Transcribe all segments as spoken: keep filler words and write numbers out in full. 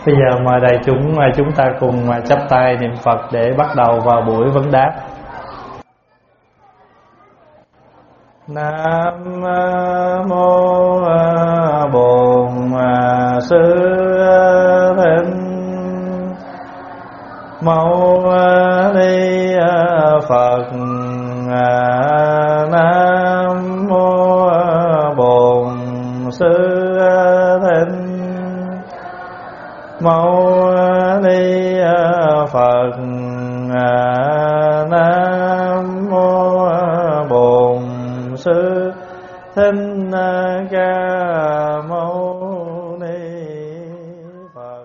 Bây giờ mời đại chúng chúng ta cùng chắp tay niệm Phật để bắt đầu vào buổi vấn đáp. Nam mô Bổn Sư Thích Mâu Ni Phật. Nam mô Bổn Sư Thích Mâu Ni Phật. Nam mô Bổn Sư Thích Ca Mâu Ni Phật.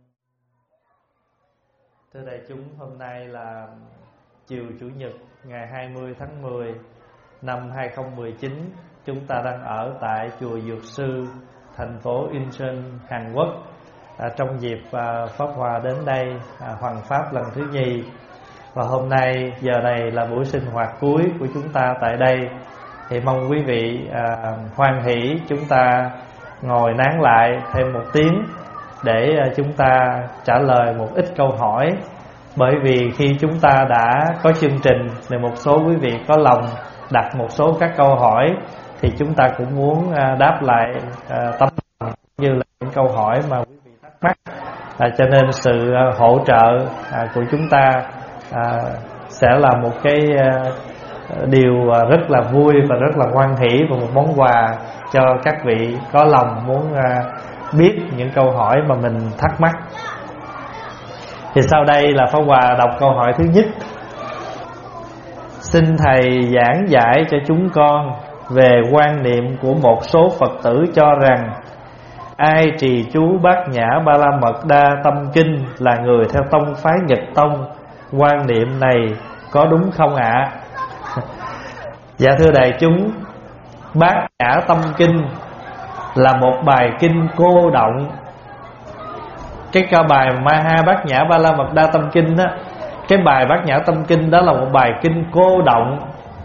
Thưa đại chúng, hôm nay là chiều Chủ nhật ngày hai mươi tháng mười năm hai không một chín. Chúng ta đang ở tại chùa Dược Sư, thành phố Incheon, Hàn Quốc. À, trong dịp à, Pháp Hòa đến đây à, Hoàng Pháp lần thứ nhì. Và hôm nay giờ này là buổi sinh hoạt cuối của chúng ta tại đây. Thì mong quý vị à, hoan hỷ chúng ta ngồi nán lại thêm một tiếng để à, chúng ta trả lời một ít câu hỏi. Bởi vì khi chúng ta đã có chương trình thì một số quý vị có lòng đặt một số các câu hỏi, thì chúng ta cũng muốn à, đáp lại à, tấm lòng như là những câu hỏi mà quý vị thắc mắc. À, cho nên sự à, hỗ trợ à, của chúng ta à, sẽ là một cái à, điều rất là vui và rất là hoan hỷ, và một món quà cho các vị có lòng muốn à, biết những câu hỏi mà mình thắc mắc. Thì sau đây là Pháp Hòa đọc câu hỏi thứ nhất. Xin Thầy giảng giải cho chúng con về quan niệm của một số Phật tử cho rằng ai trì chú Bát Nhã Ba La Mật Đa Tâm Kinh là người theo tông phái Nhật Tông. Quan niệm này có đúng không ạ? À? Dạ thưa đại chúng, Bát Nhã Tâm Kinh là một bài kinh cô động. Cái ca bài Maha Bát Nhã Ba La Mật Đa Tâm Kinh đó, cái bài Bát Nhã Tâm Kinh đó là một bài kinh cô động,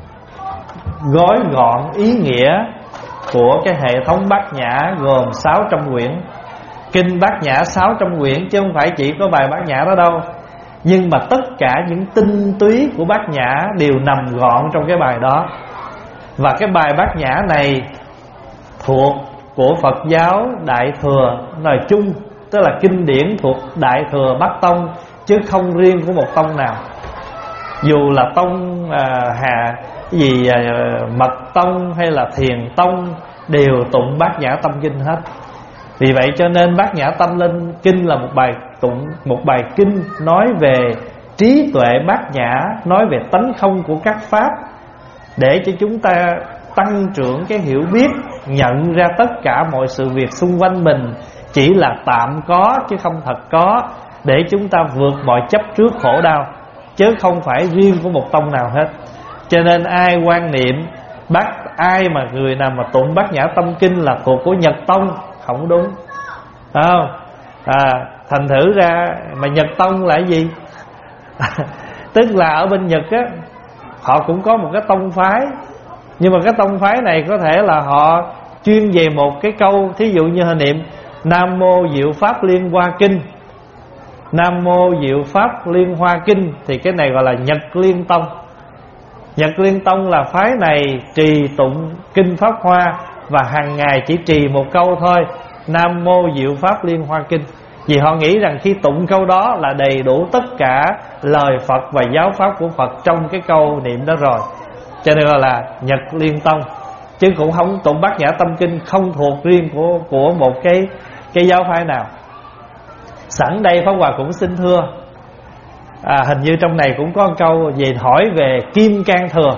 gói gọn ý nghĩa của cái hệ thống Bát Nhã gồm sáu trăm quyển. Kinh Bát Nhã sáu trăm quyển chứ không phải chỉ có bài Bát Nhã đó đâu. Nhưng mà tất cả những tinh túy của Bát Nhã đều nằm gọn trong cái bài đó. Và cái bài Bát Nhã này thuộc của Phật giáo Đại Thừa nói chung, tức là kinh điển thuộc Đại Thừa Bắc Tông, chứ không riêng của một tông nào. Dù là tông à, hà cái gì à, Mật Tông hay là Thiền Tông đều tụng Bát Nhã Tâm Kinh hết. Vì vậy cho nên Bát Nhã Tâm Linh Kinh là một bài tụng, một bài kinh nói về trí tuệ bát nhã, nói về tánh không của các pháp, để cho chúng ta tăng trưởng cái hiểu biết, nhận ra tất cả mọi sự việc xung quanh mình chỉ là tạm có chứ không thật có, để chúng ta vượt mọi chấp trước khổ đau, chứ không phải riêng của một tông nào hết. Cho nên ai quan niệm bát, ai mà người nào mà tụng Bát Nhã Tâm Kinh là thuộc của Nhật Tông, không đúng, phải không? À, thành thử ra mà Nhật Tông là cái gì? Tức là ở bên Nhật á, họ cũng có một cái tông phái, nhưng mà cái tông phái này có thể là họ chuyên về một cái câu. Thí dụ như họ niệm Nam Mô Diệu Pháp Liên Hoa Kinh, Nam Mô Diệu Pháp Liên Hoa Kinh, thì cái này gọi là Nhật Liên Tông. Nhật Liên Tông là phái này trì tụng Kinh Pháp Hoa, và hàng ngày chỉ trì một câu thôi, Nam Mô Diệu Pháp Liên Hoa Kinh. Vì họ nghĩ rằng khi tụng câu đó là đầy đủ tất cả lời Phật và giáo pháp của Phật trong cái câu niệm đó rồi. Cho nên gọi là Nhật Liên Tông, chứ cũng không tụng Bát Nhã Tâm Kinh không thuộc riêng của của một cái cái giáo phái nào. Sẵn đây Pháp Hòa cũng xin thưa, à, hình như trong này cũng có một câu về hỏi về Kim Cang Thừa.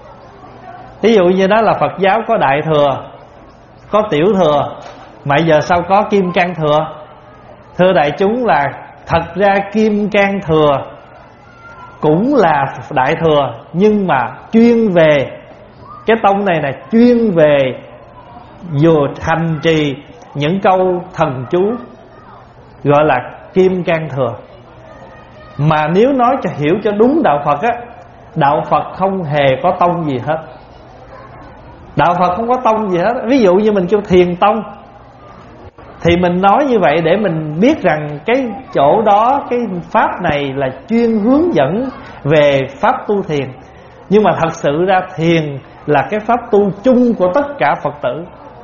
Ví dụ như đó là Phật giáo có Đại Thừa, có Tiểu Thừa, mà giờ sao có Kim Cang Thừa? Thưa đại chúng, là thật ra Kim Cang Thừa cũng là Đại Thừa, nhưng mà chuyên về cái tông này là chuyên về vừa hành trì những câu thần chú, gọi là Kim Cang Thừa. Mà nếu nói cho hiểu cho đúng đạo Phật á, đạo Phật không hề có tông gì hết. Đạo Phật không có tông gì hết. Ví dụ như mình kêu Thiền Tông, Thì mình nói như vậy để mình biết rằng cái chỗ đó, cái pháp này là chuyên hướng dẫn về pháp tu thiền. Nhưng mà thật sự ra thiền là cái pháp tu chung của tất cả Phật tử.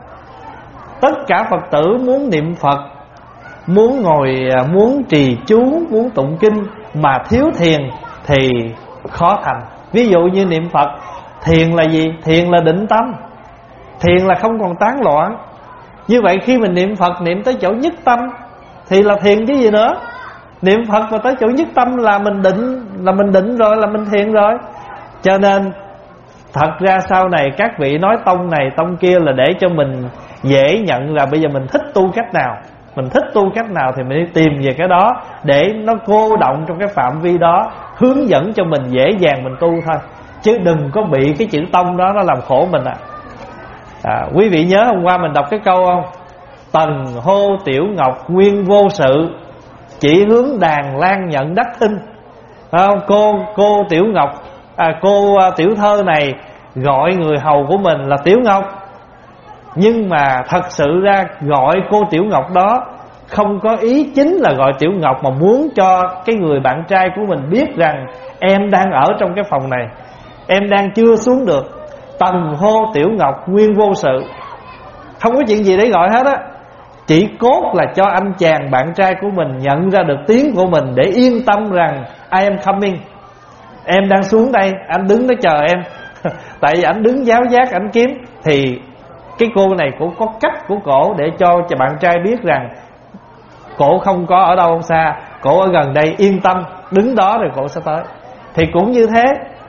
Tất cả Phật tử muốn niệm Phật, muốn ngồi, muốn trì chú, muốn tụng kinh mà thiếu thiền thì khó thành. Ví dụ như niệm Phật, thiền là gì? Thiền là định tâm, thiền là không còn tán loạn. Như vậy khi mình niệm Phật niệm tới chỗ nhất tâm thì là thiền chứ gì nữa. Niệm Phật mà tới chỗ nhất tâm là mình định, là mình định rồi, là mình thiền rồi. Cho nên thật ra sau này các vị nói tông này tông kia là để cho mình dễ nhận là bây giờ mình thích tu cách nào, mình thích tu cách nào thì mình đi tìm về cái đó, để nó cô động trong cái phạm vi đó, hướng dẫn cho mình dễ dàng mình tu thôi. Chứ đừng có bị cái chữ tông đó nó làm khổ mình à. À, quý vị nhớ hôm qua mình đọc cái câu không? Tần hô tiểu ngọc nguyên vô sự, chỉ hướng đàn lan nhận đắc thinh. Không? Cô cô tiểu ngọc, à, cô tiểu thơ này gọi người hầu của mình là Tiểu Ngọc, nhưng mà thật sự ra gọi cô Tiểu Ngọc đó không có ý chính là gọi Tiểu Ngọc, mà muốn cho cái người bạn trai của mình biết rằng em đang ở trong cái phòng này, em đang chưa xuống được. Tần hô tiểu ngọc nguyên vô sự, không có chuyện gì để gọi hết á. Chỉ cốt là cho anh chàng bạn trai của mình nhận ra được tiếng của mình, để yên tâm rằng I am coming, em đang xuống đây, anh đứng đó chờ em. Tại vì anh đứng giáo giác anh kiếm, thì cái cô này cũng có cách của cổ để cho cho bạn trai biết rằng cổ không có ở đâu không xa, cổ ở gần đây, yên tâm, đứng đó rồi cổ sẽ tới. Thì cũng như thế,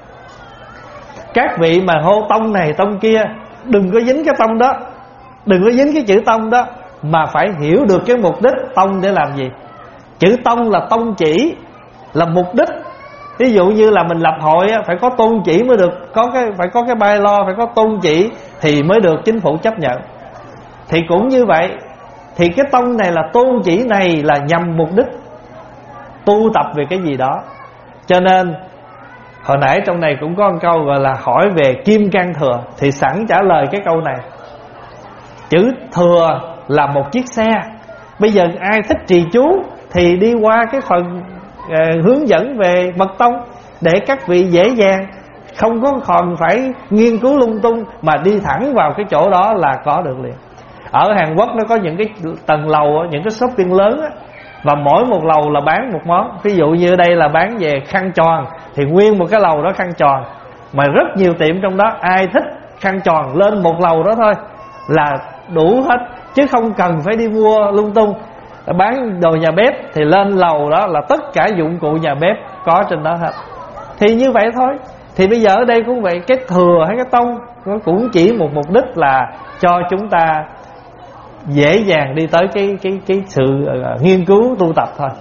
các vị mà hô tông này tông kia, đừng có dính cái tông đó, đừng có dính cái chữ tông đó, mà phải hiểu được cái mục đích tông để làm gì. Chữ tông là tông chỉ, là mục đích. Ví dụ như là mình lập hội phải có tôn chỉ mới được, có cái phải có cái bylaw, phải có tôn chỉ thì mới được chính phủ chấp nhận. Thì cũng như vậy, thì cái tông này là tôn chỉ này là nhằm mục đích tu tập về cái gì đó. Cho nên hồi nãy trong này cũng có một câu gọi là hỏi về kim cang thừa, thì sẵn trả lời cái câu này. Chữ thừa là một chiếc xe. Bây giờ ai thích trì chú thì đi qua cái phần uh, hướng dẫn về mật tông, để các vị dễ dàng, không có còn phải nghiên cứu lung tung, mà đi thẳng vào cái chỗ đó là có được liền. Ở Hàn Quốc nó có những cái tầng lầu, những cái shopping lớn á, và mỗi một lầu là bán một món. Ví dụ như đây là bán về khăn tròn, thì nguyên một cái lầu đó khăn tròn, mà rất nhiều tiệm trong đó. Ai thích khăn tròn lên một lầu đó thôi là đủ hết, chứ không cần phải đi mua lung tung. Bán đồ nhà bếp thì lên lầu đó là tất cả dụng cụ nhà bếp có trên đó hết. Thì như vậy thôi. Thì bây giờ ở đây cũng vậy, cái thừa hay cái tông nó cũng chỉ một mục đích là cho chúng ta dễ dàng đi tới cái cái cái sự uh, nghiên cứu tu tập thôi.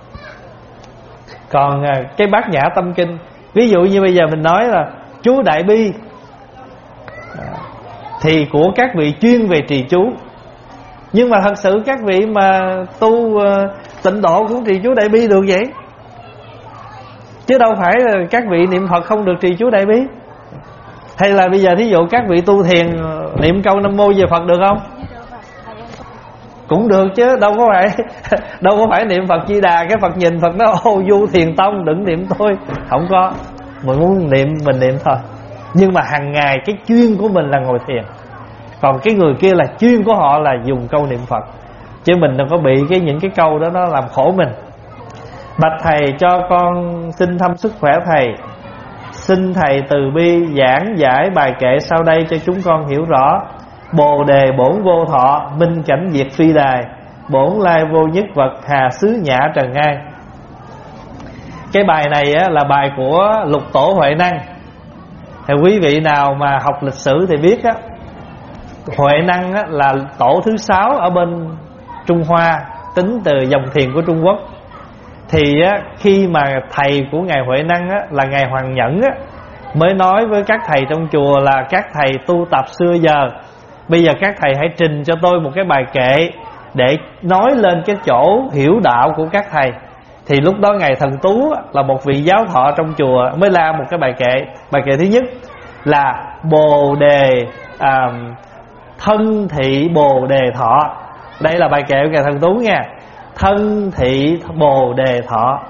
Còn uh, cái Bát Nhã Tâm Kinh, ví dụ như bây giờ mình nói là chú Đại Bi, uh, thì của các vị chuyên về trì chú. Nhưng mà thật sự các vị mà tu uh, tịnh độ cũng trì chú Đại Bi được vậy, chứ đâu phải là các vị niệm Phật không được trì chú Đại Bi. Hay là bây giờ thí dụ các vị tu thiền niệm câu Nam Mô về Phật được không? Cũng được chứ, đâu có phải đâu có phải niệm Phật Di Đà cái Phật nhìn Phật nói ô du thiền tông đừng niệm tôi. Không có, mình muốn niệm mình niệm thôi. Nhưng mà hàng ngày cái chuyên của mình là ngồi thiền, còn cái người kia là chuyên của họ là dùng câu niệm Phật. Chứ mình đừng có bị cái những cái câu đó nó làm khổ mình. Bạch thầy, cho con xin thăm sức khỏe thầy. Xin thầy từ bi giảng giải bài kệ sau đây cho chúng con hiểu rõ. Bồ đề bổn vô thọ, minh cảnh diệt phi đài, bổn lai vô nhất vật, hà xứ nhã trần ngai. Cái bài này á, là bài của Lục Tổ Huệ Năng. Thì quý vị nào mà học lịch sử thì biết á, Huệ Năng á, là tổ thứ sáu ở bên Trung Hoa, tính từ dòng thiền của Trung Quốc. Thì á, khi mà thầy của ngài Huệ Năng á, là ngài Hoàng Nhẫn á, mới nói với các thầy trong chùa là các thầy tu tập xưa giờ, bây giờ các thầy hãy trình cho tôi một cái bài kệ để nói lên cái chỗ hiểu đạo của các thầy. Thì lúc đó ngài Thần Tú là một vị giáo thọ trong chùa mới la một cái bài kệ. Bài kệ thứ nhất là Bồ đề à, thân thị Bồ đề thọ. Đây là bài kệ của Ngài Thần Tú nha. Thân thị bồ đề thọ.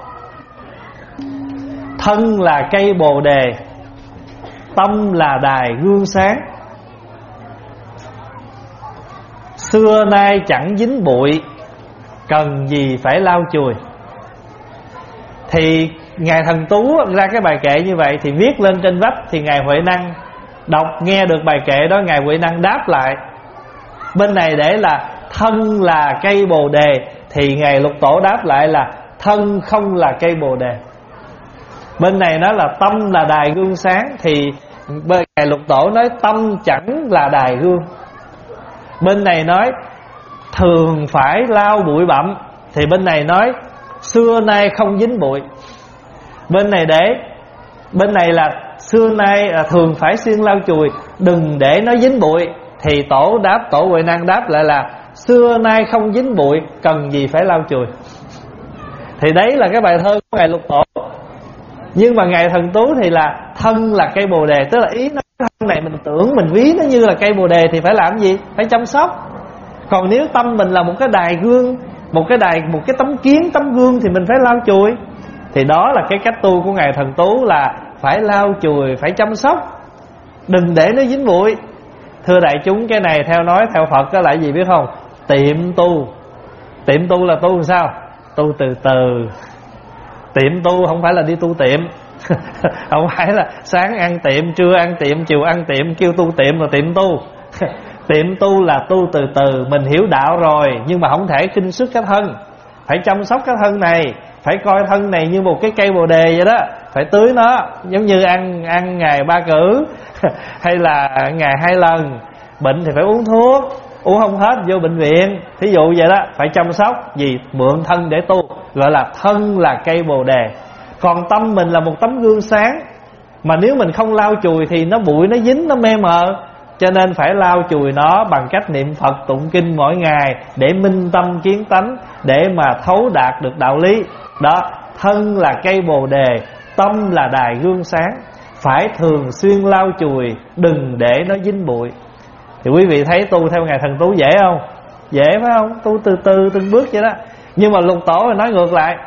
Thân là cây bồ đề, tâm là đài gương sáng. Xưa nay chẳng dính bụi, cần gì phải lau chùi. Thì Ngài Thần Tú ra cái bài kệ như vậy thì viết lên trên vách, thì Ngài Huệ Năng đọc nghe được bài kệ đó, Ngài Huệ Năng đáp lại. Bên này để là thân là cây bồ đề, thì Ngài Lục Tổ đáp lại là thân không là cây bồ đề. Bên này nói là tâm là đài gương sáng, thì bên Ngài Lục Tổ nói tâm chẳng là đài gương. Bên này nói thường phải lau bụi bặm, thì bên này nói xưa nay không dính bụi. Bên này để bên này là xưa nay là thường phải xuyên lau chùi, đừng để nó dính bụi. Thì tổ đáp, tổ Huệ Năng đáp lại là xưa nay không dính bụi, cần gì phải lau chùi. Thì đấy là cái bài thơ của Ngài Lục Tổ. Nhưng mà Ngài Thần Tú thì là thân là cây bồ đề, tức là ý nó thân này mình tưởng mình ví nó như là cây bồ đề thì phải làm gì? Phải chăm sóc. Còn nếu tâm mình là một cái đài gương, một cái đài, một cái tấm kiến, tấm gương thì mình phải lau chùi. Thì đó là cái cách tu của Ngài Thần Tú, là phải lau chùi, phải chăm sóc, đừng để nó dính bụi. Thưa đại chúng, cái này theo nói theo Phật đó là gì biết không? Tiệm tu. Tiệm tu là tu làm sao? Tu từ từ. Tiệm tu không phải là đi tu tiệm. Không phải là sáng ăn tiệm, trưa ăn tiệm, chiều ăn tiệm, kêu tu tiệm là tiệm tu. Tiệm tu là tu từ từ. Mình hiểu đạo rồi, nhưng mà không thể khinh suất cái thân. Phải chăm sóc cái thân này, phải coi thân này như một cái cây bồ đề vậy đó. Phải tưới nó, giống như ăn ăn ngày ba cử hay là ngày hai lần. Bệnh thì phải uống thuốc, uống không hết vô bệnh viện, thí dụ vậy đó. Phải chăm sóc, vì mượn thân để tu, gọi là thân là cây bồ đề. Còn tâm mình là một tấm gương sáng, mà nếu mình không lau chùi thì nó bụi, nó dính, nó mê mờ. Cho nên phải lau chùi nó bằng cách niệm Phật tụng kinh mỗi ngày, để minh tâm kiến tánh, để mà thấu đạt được đạo lý. Đó, thân là cây bồ đề, tâm là đài gương sáng. Phải thường xuyên lau chùi, đừng để nó dính bụi. Thì quý vị thấy tu theo Ngài Thần Tú dễ không? Dễ phải không? Tu từ từ từng bước vậy đó. Nhưng mà Lục Tổ thì nói ngược lại.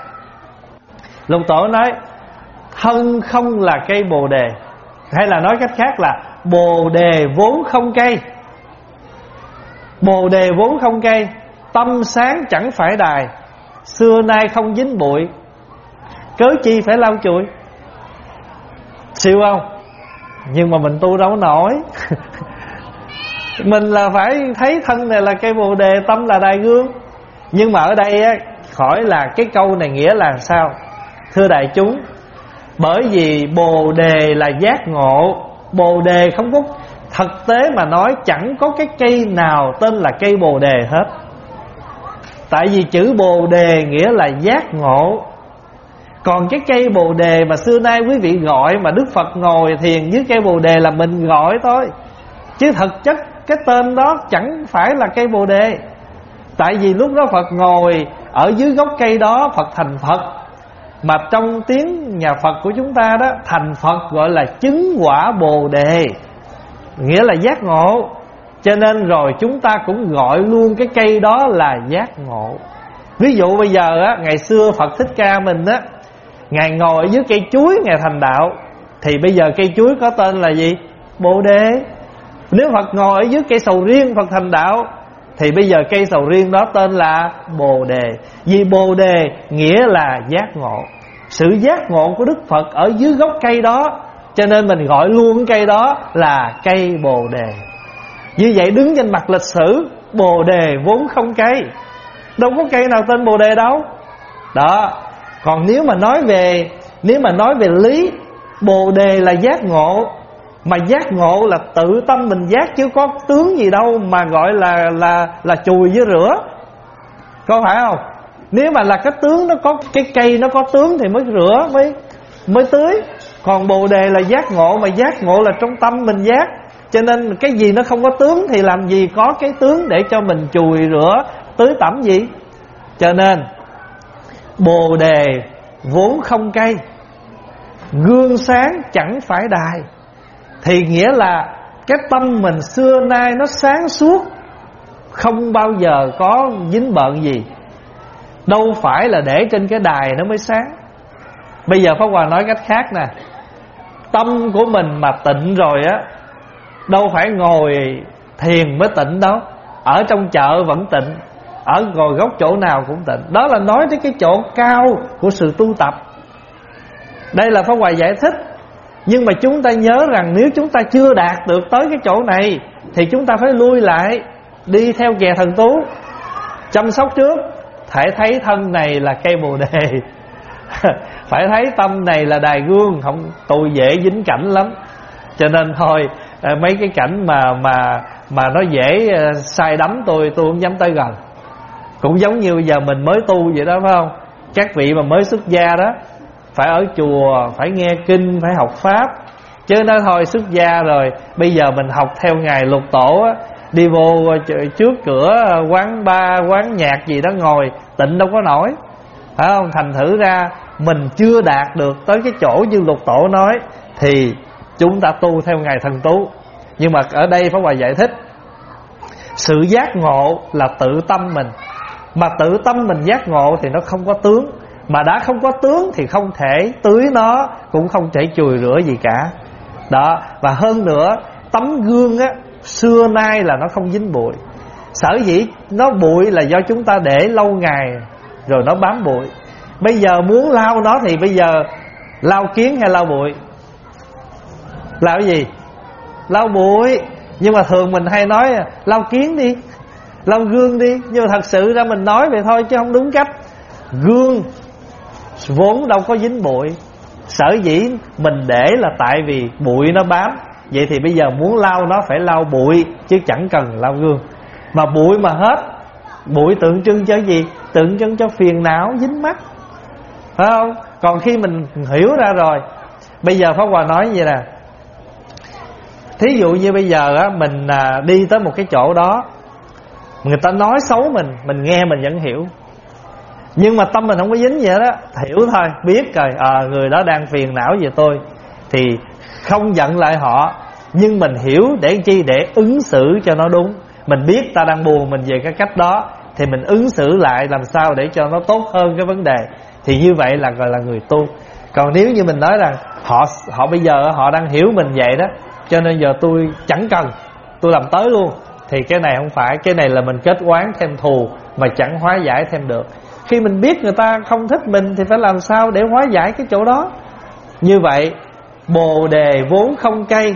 Lục Tổ nói thân không là cây bồ đề, hay là nói cách khác là bồ đề vốn không cây. Bồ đề vốn không cây, tâm sáng chẳng phải đài, xưa nay không dính bụi, cớ chi phải lau chùi. Siêu không? Nhưng mà mình tu đâu có nổi. Mình là phải thấy thân này là cây bồ đề, tâm là đài gương. Nhưng mà ở đây á, khỏi là cái câu này nghĩa là sao? Thưa đại chúng, bởi vì bồ đề là giác ngộ. Bồ đề không có, thực tế mà nói chẳng có cái cây nào tên là cây bồ đề hết. Tại vì chữ bồ đề nghĩa là giác ngộ. Còn cái cây bồ đề mà xưa nay quý vị gọi, mà Đức Phật ngồi thiền dưới cây bồ đề là mình gọi thôi, chứ thực chất cái tên đó chẳng phải là cây bồ đề. Tại vì lúc đó Phật ngồi ở dưới gốc cây đó, Phật thành Phật. Mà trong tiếng nhà Phật của chúng ta đó, thành Phật gọi là chứng quả bồ đề, nghĩa là giác ngộ. Cho nên rồi chúng ta cũng gọi luôn cái cây đó là giác ngộ. Ví dụ bây giờ á, ngày xưa Phật Thích Ca mình á, Ngài ngồi ở dưới cây chuối Ngài thành đạo, thì bây giờ cây chuối có tên là gì? Bồ đề. Nếu Phật ngồi ở dưới cây sầu riêng Phật thành đạo, thì bây giờ cây sầu riêng đó tên là bồ đề. Vì bồ đề nghĩa là giác ngộ, sự giác ngộ của Đức Phật ở dưới gốc cây đó, cho nên mình gọi luôn cây đó là cây bồ đề. Như vậy đứng trên mặt lịch sử, bồ đề vốn không cây, đâu có cây nào tên bồ đề đâu. Đó. Còn nếu mà nói về Nếu mà nói về lý, bồ đề là giác ngộ. Mà giác ngộ là tự tâm mình giác, chứ có tướng gì đâu mà gọi là là là chùi với rửa. Có phải không? Nếu mà là cái tướng, nó có cái cây nó có tướng thì mới rửa, mới mới tưới. Còn bồ đề là giác ngộ, mà giác ngộ là trong tâm mình giác. Cho nên cái gì nó không có tướng thì làm gì có cái tướng để cho mình chùi rửa, tưới tẩm gì. Cho nên bồ đề vốn không cây, gương sáng chẳng phải đài. Thì nghĩa là cái tâm mình xưa nay nó sáng suốt, không bao giờ có dính bợn gì. Đâu phải là để trên cái đài nó mới sáng. Bây giờ Pháp Hòa nói cách khác nè, tâm của mình mà tịnh rồi á, đâu phải ngồi thiền mới tịnh đâu. Ở trong chợ vẫn tịnh, ở ngồi góc chỗ nào cũng tịnh. Đó là nói tới cái chỗ cao của sự tu tập. Đây là Pháp Hòa giải thích. Nhưng mà chúng ta nhớ rằng nếu chúng ta chưa đạt được tới cái chỗ này thì chúng ta phải lui lại, đi theo kè thần tú, chăm sóc trước. Phải thấy thân này là cây bồ đề phải thấy tâm này là đài gương. Không, tôi dễ dính cảnh lắm. Cho nên thôi, mấy cái cảnh mà mà mà nó dễ sai đắm tôi, tôi không dám tới gần. Cũng giống như bây giờ mình mới tu vậy đó, phải không? Các vị mà mới xuất gia đó, phải ở chùa, phải nghe kinh, phải học pháp. Chứ nói thôi xuất gia rồi, bây giờ mình học theo Ngài Lục Tổ á, đi vô trước cửa quán bar, quán nhạc gì đó ngồi, tịnh đâu có nổi, phải không? Thành thử ra mình chưa đạt được tới cái chỗ như Lục Tổ nói thì chúng ta tu theo Ngài Thần Tú. Nhưng mà ở đây Pháp Hòa giải thích, sự giác ngộ là tự tâm mình. Mà tự tâm mình giác ngộ thì nó không có tướng. Mà đã không có tướng thì không thể tưới nó, cũng không thể chùi rửa gì cả. Đó, và hơn nữa, tấm gương á, xưa nay là nó không dính bụi. Sở dĩ nó bụi là do chúng ta để lâu ngày rồi nó bám bụi. Bây giờ muốn lau nó thì bây giờ lau kiến hay lau bụi? Lau cái gì? Lau bụi. Nhưng mà thường mình hay nói lau kiến đi, lau gương đi. Nhưng mà thật sự ra mình nói vậy thôi chứ không đúng cách. Gương vốn đâu có dính bụi. Sở dĩ mình để là tại vì bụi nó bám. Vậy thì bây giờ muốn lau nó phải lau bụi, chứ chẳng cần lau gương. Mà bụi mà hết, bụi tượng trưng cho gì? Tượng trưng cho phiền não dính mắt, phải không? Còn khi mình hiểu ra rồi, bây giờ Pháp Hòa nói vậy nè, thí dụ như bây giờ á, mình đi tới một cái chỗ đó, người ta nói xấu mình, mình nghe mình vẫn hiểu. Nhưng mà tâm mình không có dính vậy đó, hiểu thôi, biết rồi, à, người đó đang phiền não về tôi, thì không giận lại họ. Nhưng mình hiểu để chi? Để ứng xử cho nó đúng. Mình biết ta đang buồn mình về cái cách đó, thì mình ứng xử lại làm sao để cho nó tốt hơn cái vấn đề. Thì như vậy là gọi là người tu. Còn nếu như mình nói rằng Họ họ bây giờ họ đang hiểu mình vậy đó, cho nên giờ tôi chẳng cần, tôi làm tới luôn, thì cái này không phải. Cái này là mình kết oán thêm thù mà chẳng hóa giải thêm được. Khi mình biết người ta không thích mình thì phải làm sao để hóa giải cái chỗ đó. Như vậy, bồ đề vốn không cây,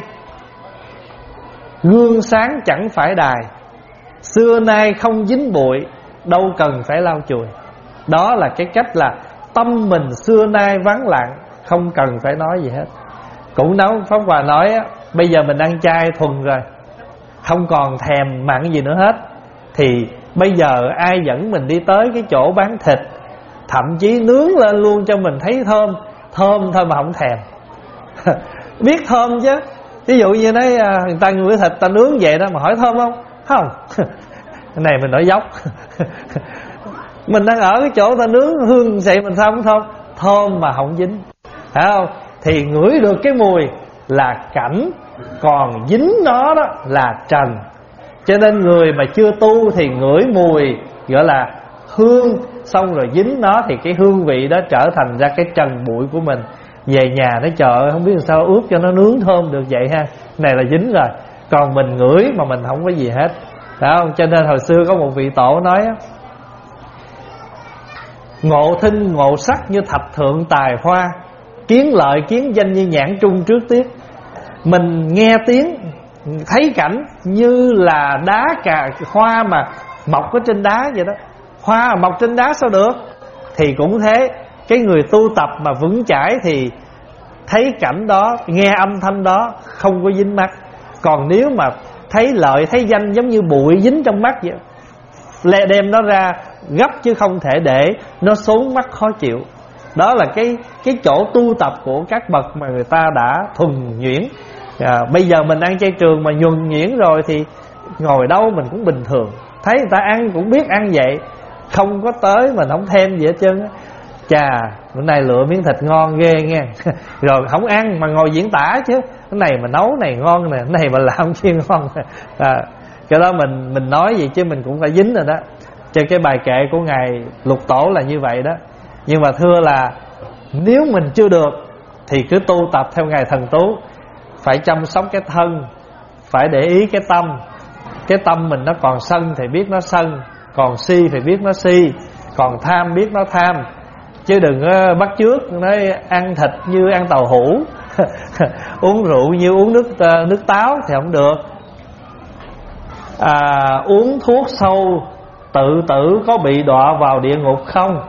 gương sáng chẳng phải đài, xưa nay không dính bụi, đâu cần phải lau chùi. Đó là cái cách là tâm mình xưa nay vắng lặng, không cần phải nói gì hết. Cũng nói Pháp Hòa nói á, bây giờ mình ăn chay thuần rồi, không còn thèm mặn gì nữa hết, thì bây giờ ai dẫn mình đi tới cái chỗ bán thịt, thậm chí nướng lên luôn cho mình thấy thơm, thơm thôi mà không thèm. Biết thơm chứ. Ví dụ như nói người ta ngửi thịt ta nướng vậy đó mà hỏi thơm không? Không. Cái này mình nói dốc. Mình đang ở cái chỗ ta nướng hương vậy mình sao không thơm? Thơm mà không dính, phải không? Thì ngửi được cái mùi là cảnh, còn dính nó đó là trần. Cho nên người mà chưa tu thì ngửi mùi gọi là hương, xong rồi dính nó thì cái hương vị đó trở thành ra cái trần bụi của mình. Về nhà nói trời ơi, không biết làm sao ướp cho nó nướng thơm được vậy ha. Này là dính rồi. Còn mình ngửi mà mình không có gì hết, phải không? Cho nên hồi xưa có một vị tổ nói á, ngộ thinh ngộ sắc như thạch thượng tài hoa, kiến lợi kiến danh như nhãn trung trước tiết. Mình nghe tiếng, thấy cảnh như là đá cà hoa mà mọc ở trên đá vậy đó. Hoa mọc trên đá sao được? Thì cũng thế, cái người tu tập mà vững chãi thì thấy cảnh đó, nghe âm thanh đó không có dính mắt. Còn nếu mà thấy lợi, thấy danh giống như bụi dính trong mắt vậy, lẹ đem nó ra gấp chứ không thể để nó xốn mắt khó chịu. Đó là cái cái chỗ tu tập của các bậc mà người ta đã thuần nhuyễn. À, bây giờ mình ăn chay trường mà nhuần nhuyễn rồi thì ngồi đâu mình cũng bình thường, thấy người ta ăn cũng biết ăn vậy, không có tới mình không thêm gì hết trơn á. Chà, bữa nay lựa miếng thịt ngon ghê nghe. Rồi không ăn mà ngồi diễn tả chứ, cái này mà nấu này ngon nè, cái này mà làm chi ngon nè. À, Cái đó mình mình nói vậy chứ mình cũng phải dính rồi đó. Trên cái bài kệ của Ngài Lục Tổ là như vậy đó. Nhưng mà thưa là nếu mình chưa được thì cứ tu tập theo Ngài Thần Tú. Phải chăm sóc cái thân, phải để ý cái tâm. Cái tâm mình nó còn sân thì biết nó sân, còn si thì biết nó si, còn tham biết nó tham. Chứ đừng bắt chước nói ăn thịt như ăn tàu hũ uống rượu như uống nước nước táo thì không được. à, Uống thuốc sâu tự tử có bị đọa vào địa ngục không?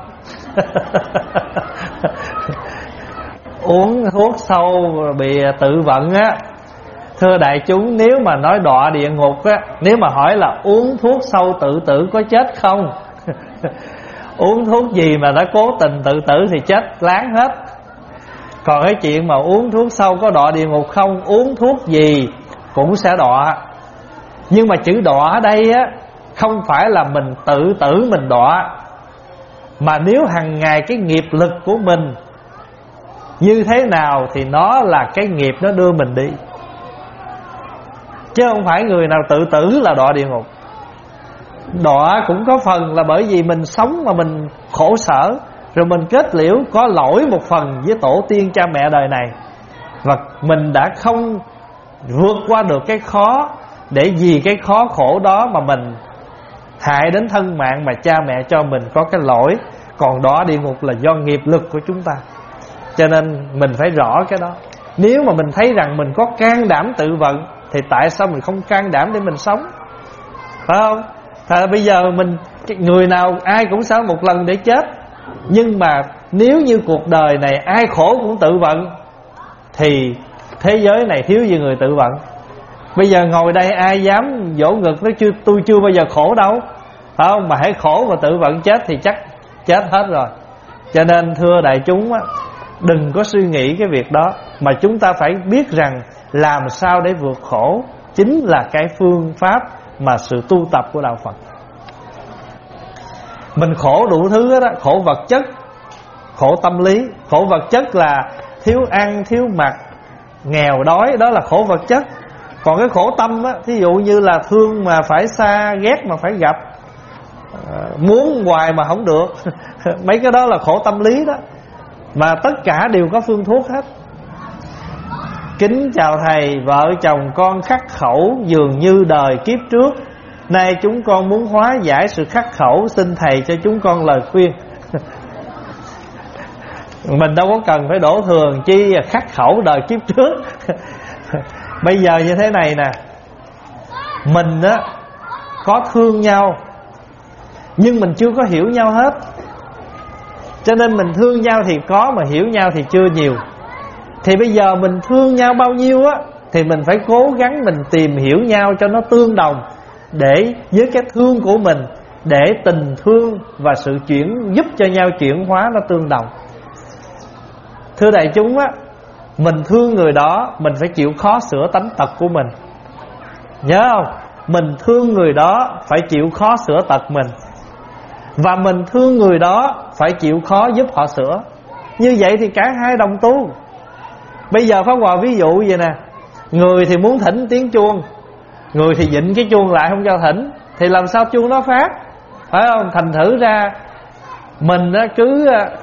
Uống thuốc sâu bị tự vận á, thưa đại chúng, nếu mà nói đọa địa ngục á, nếu mà hỏi là uống thuốc sâu tự tử có chết không? Uống thuốc gì mà đã cố tình tự tử thì chết láng hết. Còn cái chuyện mà uống thuốc sâu có đọa địa ngục không, uống thuốc gì cũng sẽ đọa. Nhưng mà chữ đọa ở đây á, không phải là mình tự tử mình đọa, mà nếu hàng ngày cái nghiệp lực của mình như thế nào thì nó là cái nghiệp nó đưa mình đi. Chứ không phải người nào tự tử là đọa địa ngục. Đọa cũng có phần là bởi vì mình sống mà mình khổ sở, rồi mình kết liễu có lỗi một phần với tổ tiên cha mẹ đời này, và mình đã không vượt qua được cái khó, để vì cái khó khổ đó mà mình hại đến thân mạng mà cha mẹ cho mình có cái lỗi. Còn đọa địa ngục là do nghiệp lực của chúng ta. Cho nên mình phải rõ cái đó. Nếu mà mình thấy rằng mình có can đảm tự vận thì tại sao mình không can đảm để mình sống? Phải không? Thật bây giờ mình, người nào ai cũng sẽ một lần để chết. Nhưng mà nếu như cuộc đời này ai khổ cũng tự vận thì thế giới này thiếu gì người tự vận. Bây giờ ngồi đây ai dám vỗ ngực nói chưa, tôi chưa bao giờ khổ đâu, phải không? Mà hãy khổ mà tự vận chết thì chắc chết hết rồi. Cho nên thưa đại chúng á, đừng có suy nghĩ cái việc đó, mà chúng ta phải biết rằng làm sao để vượt khổ chính là cái phương pháp mà sự tu tập của đạo Phật. Mình khổ đủ thứ đó, khổ vật chất, khổ tâm lý. Khổ vật chất là thiếu ăn, thiếu mặc, nghèo đói, đó là khổ vật chất. Còn cái khổ tâm á, thí dụ như là thương mà phải xa, ghét mà phải gặp, muốn hoài mà không được mấy cái đó là khổ tâm lý đó. Mà tất cả đều có phương thuốc hết. Kính chào thầy, vợ chồng con khắc khẩu dường như đời kiếp trước, nay chúng con muốn hóa giải sự khắc khẩu, xin thầy cho chúng con lời khuyên. Mình đâu có cần phải đổ thường chi khắc khẩu đời kiếp trước. Bây giờ như thế này nè, mình á có thương nhau nhưng mình chưa có hiểu nhau hết. Cho nên mình thương nhau thì có, mà hiểu nhau thì chưa nhiều. Thì bây giờ mình thương nhau bao nhiêu á, thì mình phải cố gắng mình tìm hiểu nhau cho nó tương đồng, để với cái thương của mình, để tình thương và sự chuyển giúp cho nhau chuyển hóa nó tương đồng. Thưa đại chúng á, mình thương người đó, mình phải chịu khó sửa tánh tật của mình. Nhớ không? Mình thương người đó phải chịu khó sửa tật mình, và mình thương người đó phải chịu khó giúp họ sửa. Như vậy thì cả hai đồng tu. Bây giờ Pháp Hòa ví dụ vậy nè, người thì muốn thỉnh tiếng chuông, người thì vịn cái chuông lại không cho thỉnh, thì làm sao chuông nó phát? Phải không? Thành thử ra mình cứ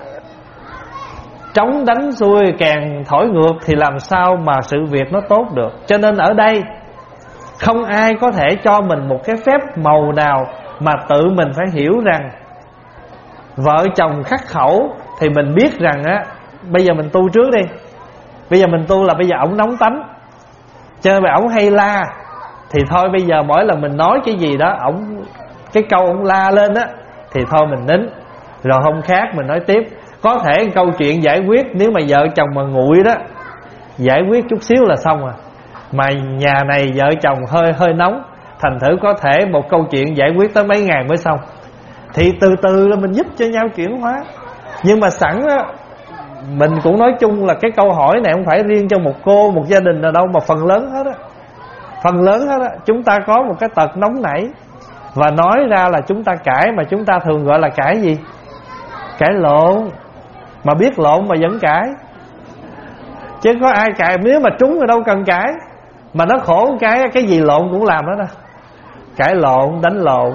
trống đánh xuôi, càng thổi ngược, thì làm sao mà sự việc nó tốt được. Cho nên ở đây không ai có thể cho mình một cái phép màu nào, mà tự mình phải hiểu rằng vợ chồng khắc khẩu thì mình biết rằng á, bây giờ mình tu trước đi. Bây giờ mình tu là bây giờ ổng nóng tánh, cho nên ổng hay la, thì thôi bây giờ mỗi lần mình nói cái gì đó, ổng cái câu ổng la lên á, thì thôi mình nín, rồi hôm khác mình nói tiếp. Có thể câu chuyện giải quyết, nếu mà vợ chồng mà nguội đó, giải quyết chút xíu là xong à. Mà nhà này vợ chồng hơi hơi nóng, thành thử có thể một câu chuyện giải quyết tới mấy ngày mới xong. Thì từ từ là mình giúp cho nhau chuyển hóa. Nhưng mà sẵn á, mình cũng nói chung là cái câu hỏi này không phải riêng cho một cô, một gia đình nào đâu, mà phần lớn hết á. Phần lớn hết á, chúng ta có một cái tật nóng nảy, và nói ra là chúng ta cãi, mà chúng ta thường gọi là cãi gì? Cãi lộn. Mà biết lộn mà vẫn cãi. Chứ có ai cãi, nếu mà trúng rồi đâu cần cãi. Mà nó khổ cái cái gì lộn cũng làm đó nè. cãi lộn, đánh lộn.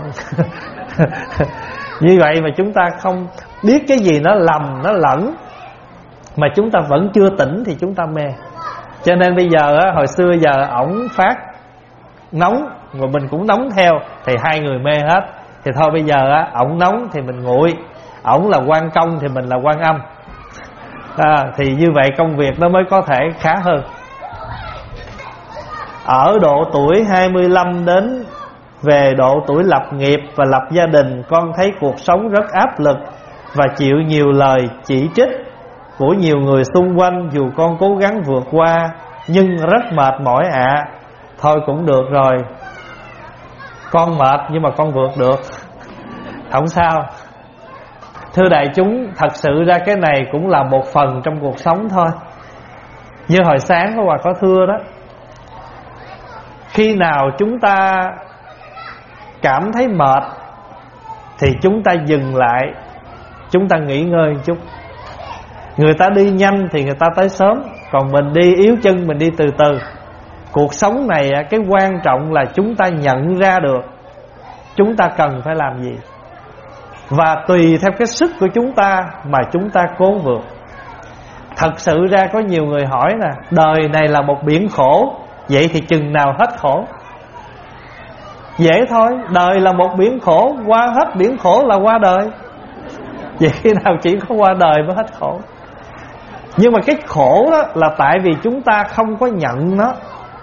Như vậy mà chúng ta không biết cái gì nó lầm, nó lẫn, mà chúng ta vẫn chưa tỉnh thì chúng ta mê. Cho nên bây giờ á, hồi xưa giờ ổng phát nóng mà mình cũng nóng theo thì hai người mê hết. Thì thôi bây giờ á, ổng nóng thì mình nguội, ổng là quan công thì mình là quan âm. À, thì như vậy công việc nó mới có thể khá hơn. Ở độ tuổi hai mươi lăm đến về độ tuổi lập nghiệp và lập gia đình, con thấy cuộc sống rất áp lực và chịu nhiều lời chỉ trích của nhiều người xung quanh. Dù con cố gắng vượt qua nhưng rất mệt mỏi ạ. À. Thôi cũng được rồi, con mệt nhưng mà con vượt được, không sao. Thưa đại chúng, thật sự ra cái này cũng là một phần trong cuộc sống thôi. Như hồi sáng có Hòa có thưa đó, khi nào chúng ta cảm thấy mệt thì chúng ta dừng lại, chúng ta nghỉ ngơi một chút. Người ta đi nhanh thì người ta tới sớm, còn mình đi yếu chân, mình đi từ từ. Cuộc sống này cái quan trọng là chúng ta nhận ra được chúng ta cần phải làm gì, và tùy theo cái sức của chúng ta mà chúng ta cố vượt. Thật sự ra có nhiều người hỏi nè, đời này là một biển khổ, vậy thì chừng nào hết khổ? Dễ thôi, đời là một biển khổ, qua hết biển khổ là qua đời. Vậy khi nào chỉ có qua đời mới hết khổ? Nhưng mà cái khổ đó là tại vì chúng ta không có nhận nó.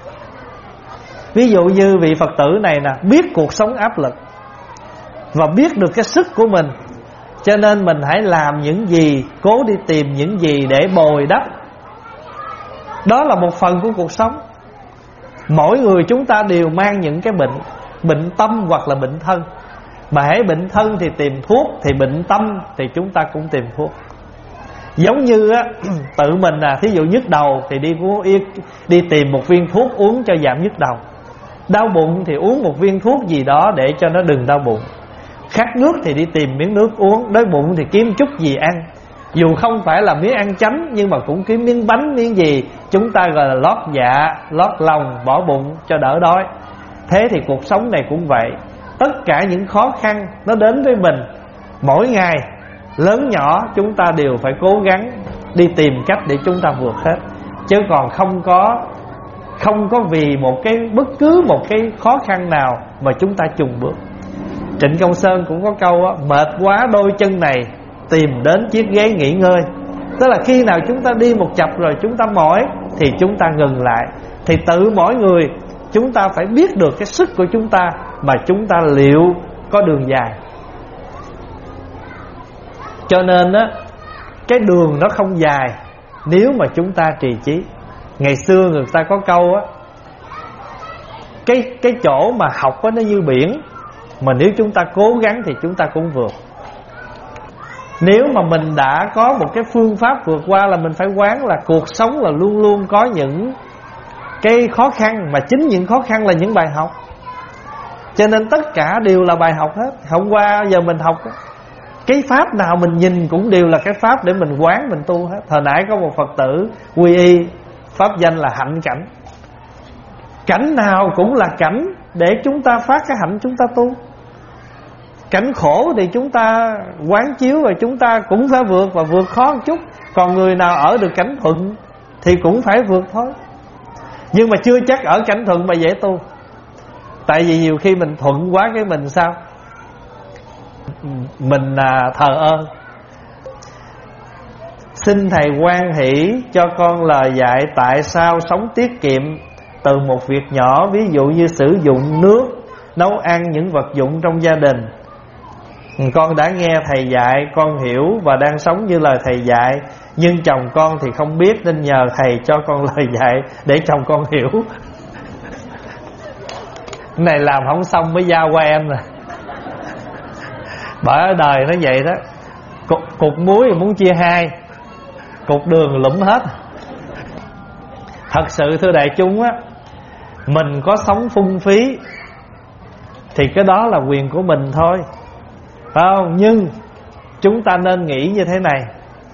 Ví dụ như vị Phật tử này nè, biết cuộc sống áp lực và biết được cái sức của mình, cho nên mình hãy làm những gì, cố đi tìm những gì để bồi đắp. Đó là một phần của cuộc sống. Mỗi người chúng ta đều mang những cái bệnh, bệnh tâm hoặc là bệnh thân. Mà hễ bệnh thân thì tìm thuốc, thì bệnh tâm thì chúng ta cũng tìm thuốc. Giống như á, tự mình à, thí dụ nhức đầu thì đi đi tìm một viên thuốc uống cho giảm nhức đầu. Đau bụng thì uống một viên thuốc gì đó để cho nó đừng đau bụng. Khát nước thì đi tìm miếng nước uống. Đói bụng thì kiếm chút gì ăn, dù không phải là miếng ăn chánh, nhưng mà cũng kiếm miếng bánh, miếng gì chúng ta gọi là lót dạ, lót lòng, bỏ bụng cho đỡ đói. Thế thì cuộc sống này cũng vậy. Tất cả những khó khăn nó đến với mình mỗi ngày, lớn nhỏ, chúng ta đều phải cố gắng đi tìm cách để chúng ta vượt hết. Chứ còn không có Không có vì một cái bất cứ một cái khó khăn nào mà chúng ta chùn bước. Trịnh Công Sơn cũng có câu á, mệt quá đôi chân này, tìm đến chiếc ghế nghỉ ngơi. Tức là khi nào chúng ta đi một chập rồi chúng ta mỏi thì chúng ta ngừng lại. Thì tự mỗi người chúng ta phải biết được cái sức của chúng ta mà chúng ta liệu có đường dài. Cho nên á, cái đường nó không dài nếu mà chúng ta trì chí. Ngày xưa người ta có câu á, Cái, cái chỗ mà học á nó như biển, mà nếu chúng ta cố gắng thì chúng ta cũng vượt. Nếu mà mình đã có một cái phương pháp vượt qua là mình phải quán là cuộc sống là luôn luôn có những cái khó khăn, mà chính những khó khăn là những bài học. Cho nên tất cả đều là bài học hết. Hôm qua giờ mình học cái pháp nào mình nhìn cũng đều là cái pháp để mình quán, mình tu hết. Hồi nãy có một Phật tử quy y pháp danh là hạnh cảnh. Cảnh nào cũng là cảnh để chúng ta phát cái hạnh chúng ta tu. Cảnh khổ thì chúng ta quán chiếu và chúng ta cũng phải vượt, và vượt khó một chút. Còn người nào ở được cảnh thuận thì cũng phải vượt thôi. Nhưng mà chưa chắc ở cảnh thuận mà dễ tu. Tại vì nhiều khi mình thuận quá cái mình sao? Mình à, thờ ơ. Xin Thầy hoan hỷ cho con lời dạy tại sao sống tiết kiệm từ một việc nhỏ, ví dụ như sử dụng nước, nấu ăn những vật dụng trong gia đình. Con đã nghe Thầy dạy, con hiểu và đang sống như lời Thầy dạy. Nhưng chồng con thì không biết, nên nhờ Thầy cho con lời dạy để chồng con hiểu. Này làm không xong mới giao qua em nè. Bởi ở đời nó vậy đó. Cục, cục muối muốn chia hai, cục đường lụm hết. Thật sự thưa đại chúng á, mình có sống phung phí thì cái đó là quyền của mình thôi, phải không? Nhưng chúng ta nên nghĩ như thế này.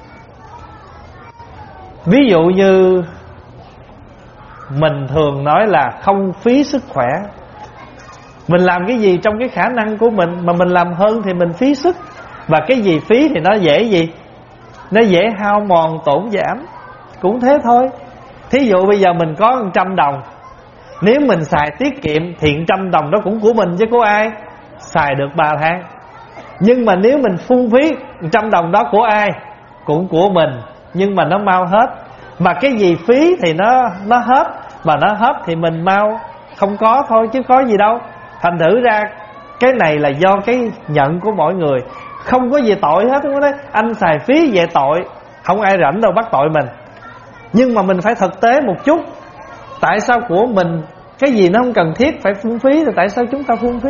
Ví dụ như mình thường nói là không phí sức khỏe. Mình làm cái gì trong cái khả năng của mình, mà mình làm hơn thì mình phí sức. Và cái gì phí thì nó dễ gì? Nó dễ hao mòn, tổn giảm. Cũng thế thôi. Thí dụ bây giờ mình có một trăm đồng, nếu mình xài tiết kiệm thì một trăm đồng đó cũng của mình chứ của ai? Xài được ba tháng. Nhưng mà nếu mình phung phí, một trăm đồng đó của ai? Cũng của mình, nhưng mà nó mau hết. Mà cái gì phí thì nó nó hết, mà nó hết thì mình mau không có thôi chứ có gì đâu. Thành thử ra cái này là do cái nhận của mỗi người. Không có gì tội hết. Không có đấy, anh xài phí về tội, không ai rảnh đâu bắt tội mình. Nhưng mà mình phải thực tế một chút. Tại sao của mình cái gì nó không cần thiết phải phung phí, thì tại sao chúng ta phung phí?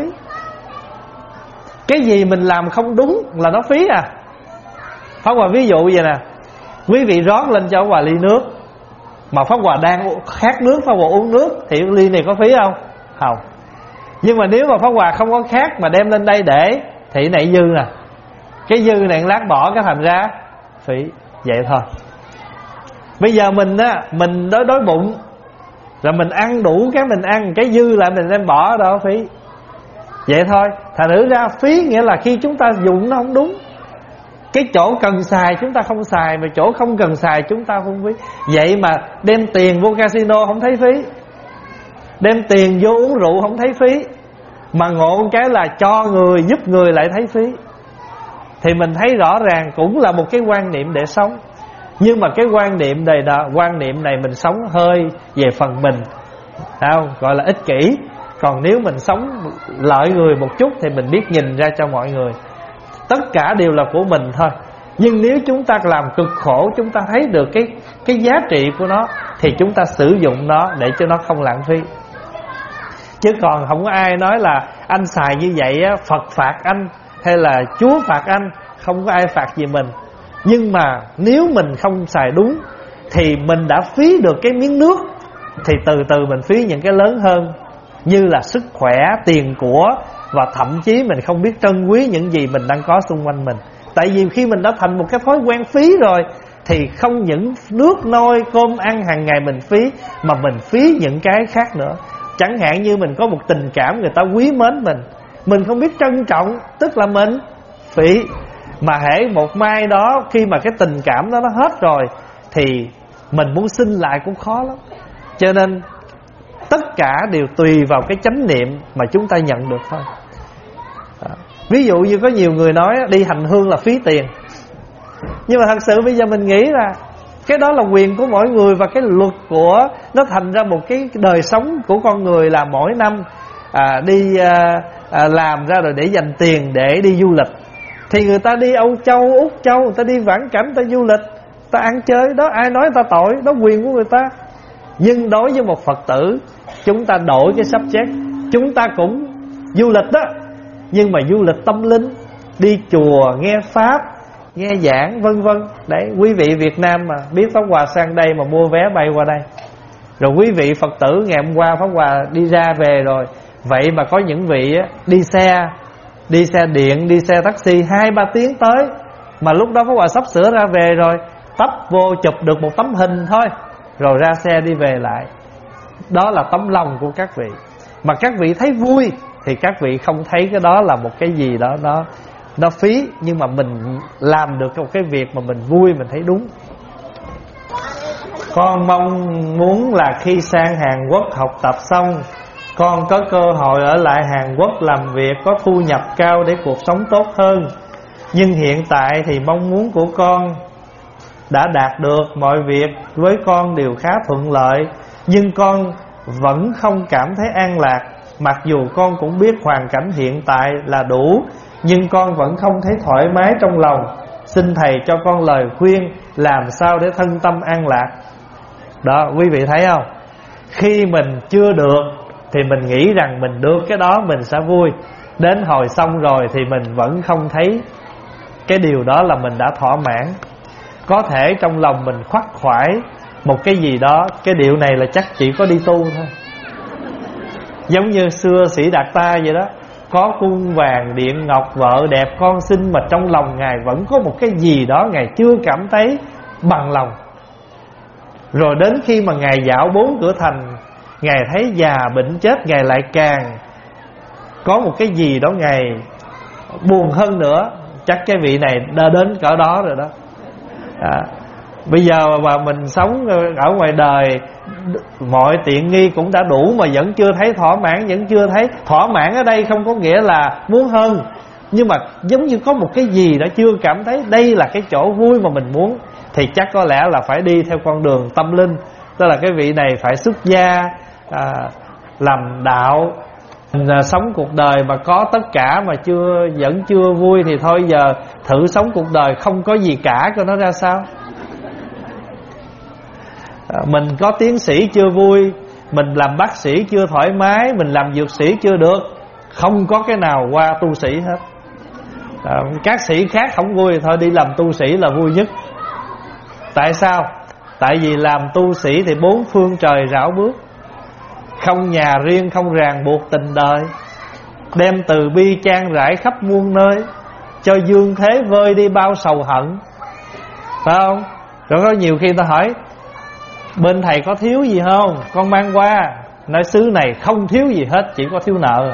Cái gì mình làm không đúng là nó phí à. Pháp Hòa ví dụ vậy nè, quý vị rót lên cho Pháp Hòa ly nước, mà Pháp Hòa đang khát nước, Pháp Hòa uống nước, thì ly này có phí không? Không. Nhưng mà nếu mà Pháp Hòa không có khát mà đem lên đây để, thì này dư nè. Cái dư này lát bỏ cái thành ra phí. Vậy thôi. Bây giờ mình á, mình đói đói bụng, rồi mình ăn đủ cái mình ăn, cái dư lại mình đem bỏ đó phí. Vậy thôi. Thành thử ra phí nghĩa là khi chúng ta dùng nó không đúng. Cái chỗ cần xài chúng ta không xài, mà chỗ không cần xài chúng ta không phí. Vậy mà đem tiền vô casino không thấy phí, đem tiền vô uống rượu không thấy phí, mà ngộ cái là cho người, giúp người lại thấy phí. Thì mình thấy rõ ràng cũng là một cái quan niệm để sống. Nhưng mà cái quan niệm này đó, quan niệm này mình sống hơi về phần mình, không? Gọi là ích kỷ. Còn nếu mình sống lợi người một chút thì mình biết nhìn ra cho mọi người. Tất cả đều là của mình thôi. Nhưng nếu chúng ta làm cực khổ, chúng ta thấy được cái, cái giá trị của nó, thì chúng ta sử dụng nó để cho nó không lãng phí. Chứ còn không có ai nói là anh xài như vậy á, Phật phạt anh, hay là Chúa phạt anh. Không có ai phạt gì mình. Nhưng mà nếu mình không xài đúng thì mình đã phí được cái miếng nước, thì từ từ mình phí những cái lớn hơn, như là sức khỏe, tiền của, và thậm chí mình không biết trân quý những gì mình đang có xung quanh mình. Tại vì khi mình đã thành một cái thói quen phí rồi, thì không những nước nôi cơm ăn hàng ngày mình phí, mà mình phí những cái khác nữa. Chẳng hạn như mình có một tình cảm, người ta quý mến mình, mình không biết trân trọng, tức là mình phí. Mà hễ một mai đó, khi mà cái tình cảm đó nó hết rồi, thì mình muốn xin lại cũng khó lắm. Cho nên tất cả đều tùy vào cái chánh niệm mà chúng ta nhận được thôi. Đó. Ví dụ như có nhiều người nói đi hành hương là phí tiền. Nhưng mà thật sự bây giờ mình nghĩ là cái đó là quyền của mỗi người, và cái luật của nó thành ra một cái đời sống của con người là mỗi năm à, đi à, à, làm ra rồi để dành tiền để đi du lịch. Thì người ta đi Âu Châu, Úc Châu, người ta đi vãn cảnh, người ta du lịch, người ta ăn chơi, đó ai nói người ta tội, đó quyền của người ta. Nhưng đối với một Phật tử, chúng ta đổi cái subject, chúng ta cũng du lịch đó, nhưng mà du lịch tâm linh, đi chùa, nghe Pháp, nghe giảng, vân vân. Đấy, quý vị Việt Nam mà biết Pháp Hòa sang đây mà mua vé bay qua đây. Rồi quý vị Phật tử ngày hôm qua Pháp Hòa đi ra về rồi. Vậy mà có những vị đi xe, đi xe điện, đi xe taxi hai ba tiếng tới, mà lúc đó Pháp Hòa sắp sửa ra về rồi, tấp vô chụp được một tấm hình thôi, rồi ra xe đi về lại. Đó là tấm lòng của các vị. Mà các vị thấy vui thì các vị không thấy cái đó là một cái gì đó nó, nó phí. Nhưng mà mình làm được một cái việc mà mình vui, mình thấy đúng. Con mong muốn là khi sang Hàn Quốc học tập xong, con có cơ hội ở lại Hàn Quốc làm việc, có thu nhập cao để cuộc sống tốt hơn. Nhưng hiện tại thì mong muốn của con đã đạt được, mọi việc với con đều khá thuận lợi, nhưng con vẫn không cảm thấy an lạc. Mặc dù con cũng biết hoàn cảnh hiện tại là đủ, nhưng con vẫn không thấy thoải mái trong lòng. Xin Thầy cho con lời khuyên làm sao để thân tâm an lạc. Đó, quý vị thấy không? Khi mình chưa được thì mình nghĩ rằng mình được cái đó mình sẽ vui. Đến hồi xong rồi thì mình vẫn không thấy cái điều đó là mình đã thỏa mãn. Có thể trong lòng mình khoắt khoải một cái gì đó. Cái điệu này là chắc chỉ có đi tu thôi. Giống như xưa Sĩ Đạt Ta vậy đó. Có cung vàng điện ngọc vợ đẹp con xinh, mà trong lòng Ngài vẫn có một cái gì đó Ngài chưa cảm thấy bằng lòng. Rồi đến khi mà Ngài dạo bốn cửa thành, Ngài thấy già bệnh chết, Ngài lại càng có một cái gì đó Ngài buồn hơn nữa, chắc cái vị này đã đến cỡ đó rồi đó. À, bây giờ mà mình sống ở ngoài đời, mọi tiện nghi cũng đã đủ mà vẫn chưa thấy thỏa mãn, vẫn chưa thấy thỏa mãn ở đây không có nghĩa là muốn hơn, nhưng mà giống như có một cái gì đó chưa cảm thấy đây là cái chỗ vui mà mình muốn, thì chắc có lẽ là phải đi theo con đường tâm linh. Tức là cái vị này phải xuất gia, à, làm đạo. Mình à, sống cuộc đời mà có tất cả mà chưa vẫn chưa vui thì thôi giờ thử sống cuộc đời không có gì cả coi nó ra sao. à, Mình có tiến sĩ chưa vui, mình làm bác sĩ chưa thoải mái, mình làm dược sĩ chưa được. Không có cái nào qua tu sĩ hết. à, Các sĩ khác không vui thì thôi đi làm tu sĩ là vui nhất. Tại sao? Tại vì làm tu sĩ thì bốn phương trời rảo bước, không nhà riêng, không ràng buộc tình đời, đem từ bi chan rải khắp muôn nơi, cho dương thế vơi đi bao sầu hận. Phải không? Rồi có nhiều khi ta hỏi bên thầy có thiếu gì không, con mang qua. Nói xứ này không thiếu gì hết, chỉ có thiếu nợ.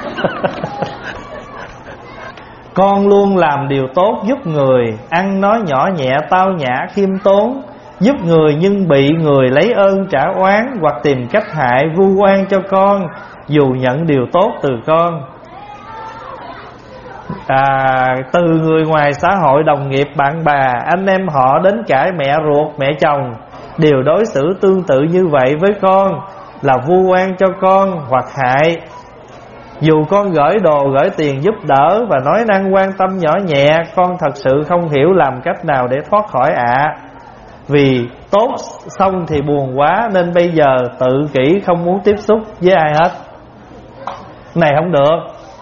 Con luôn làm điều tốt giúp người, ăn nói nhỏ nhẹ tao nhã khiêm tốn, giúp người nhưng bị người lấy ơn trả oán, hoặc tìm cách hại vu oan cho con, dù nhận điều tốt từ con. à, Từ người ngoài xã hội, đồng nghiệp, bạn bè, anh em họ đến cả mẹ ruột, mẹ chồng đều đối xử tương tự như vậy với con, là vu oan cho con hoặc hại. Dù con gửi đồ gửi tiền giúp đỡ và nói năng quan tâm nhỏ nhẹ, con thật sự không hiểu làm cách nào để thoát khỏi ạ. À. Vì tốt xong thì buồn quá, nên bây giờ tự kỷ không muốn tiếp xúc với ai hết. Này không được.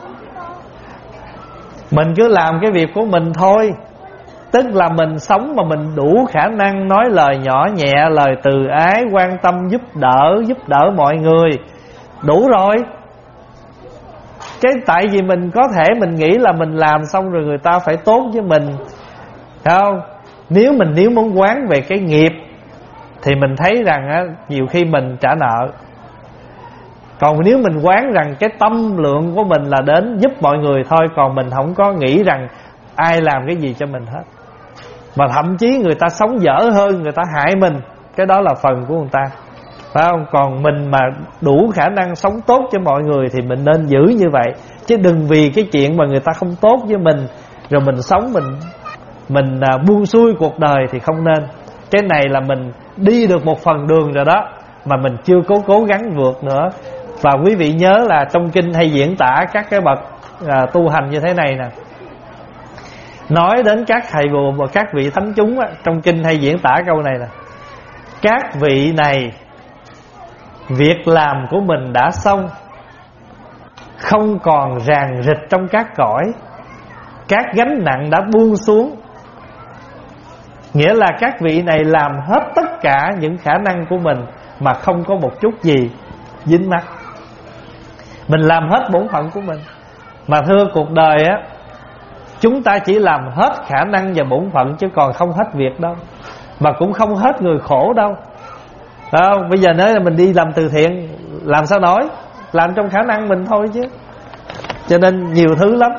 Mình cứ làm cái việc của mình thôi. Tức là mình sống mà mình đủ khả năng nói lời nhỏ nhẹ, lời từ ái, quan tâm giúp đỡ, giúp đỡ mọi người, đủ rồi. Cái tại vì mình có thể mình nghĩ là mình làm xong rồi người ta phải tốt với mình, thấy không? Nếu mình nếu muốn quán về cái nghiệp thì mình thấy rằng á, nhiều khi mình trả nợ. Còn nếu mình quán rằng cái tâm lượng của mình là đến giúp mọi người thôi, còn mình không có nghĩ rằng ai làm cái gì cho mình hết, mà thậm chí người ta sống dở hơn, người ta hại mình, cái đó là phần của người ta, phải không? Còn mình mà đủ khả năng sống tốt cho mọi người thì mình nên giữ như vậy, chứ đừng vì cái chuyện mà người ta không tốt với mình rồi mình sống mình mình à, buông xuôi cuộc đời thì không nên. Cái này là mình đi được một phần đường rồi đó, mà mình chưa cố cố gắng vượt nữa. Và quý vị nhớ là trong kinh hay diễn tả các cái bậc à, tu hành như thế này nè, nói đến các thầy bùa và các vị thánh chúng á, trong kinh hay diễn tả câu này nè: các vị này việc làm của mình đã xong, không còn ràng rịch trong các cõi, các gánh nặng đã buông xuống. Nghĩa là các vị này làm hết tất cả những khả năng của mình mà không có một chút gì dính mắc. Mình làm hết bổn phận của mình. Mà thưa, cuộc đời á, chúng ta chỉ làm hết khả năng và bổn phận, chứ còn không hết việc đâu, mà cũng không hết người khổ đâu. Phải không? Bây giờ nếu là mình đi làm từ thiện, làm sao nổi, làm trong khả năng mình thôi chứ. Cho nên nhiều thứ lắm.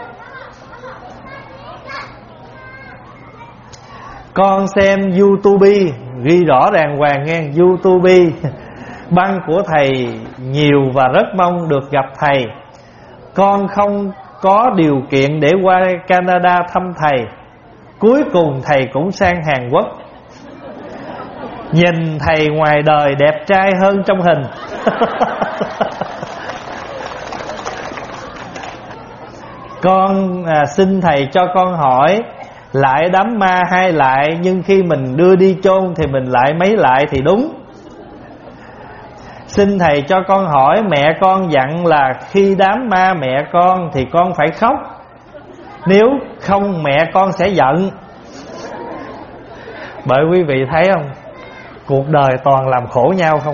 Con xem YouTube ghi rõ ràng hoàng nghe, YouTube băng của thầy nhiều và rất mong được gặp thầy. Con không có điều kiện để qua Canada thăm thầy, cuối cùng thầy cũng sang Hàn Quốc. Nhìn thầy ngoài đời đẹp trai hơn trong hình. Con à, xin thầy cho con hỏi, lại đám ma hay lại, nhưng khi mình đưa đi chôn thì mình lại mấy lại thì đúng. Xin thầy cho con hỏi, mẹ con dặn là khi đám ma mẹ con thì con phải khóc, nếu không mẹ con sẽ giận. Bởi quý vị thấy không, cuộc đời toàn làm khổ nhau không.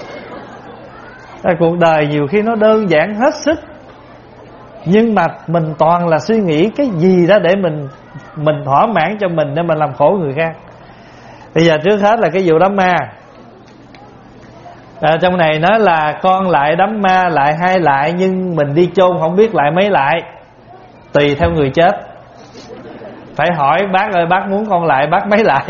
Cuộc đời nhiều khi nó đơn giản hết sức, nhưng mà mình toàn là suy nghĩ cái gì đó để mình mình thỏa mãn cho mình, để mình làm khổ người khác. Bây giờ trước hết là cái vụ đám ma. À, trong này nói là con lại đám ma lại hai lại, nhưng mình đi chôn không biết lại mấy lại, tùy theo người chết. Phải hỏi bác ơi, bác muốn con lại bác mấy lại?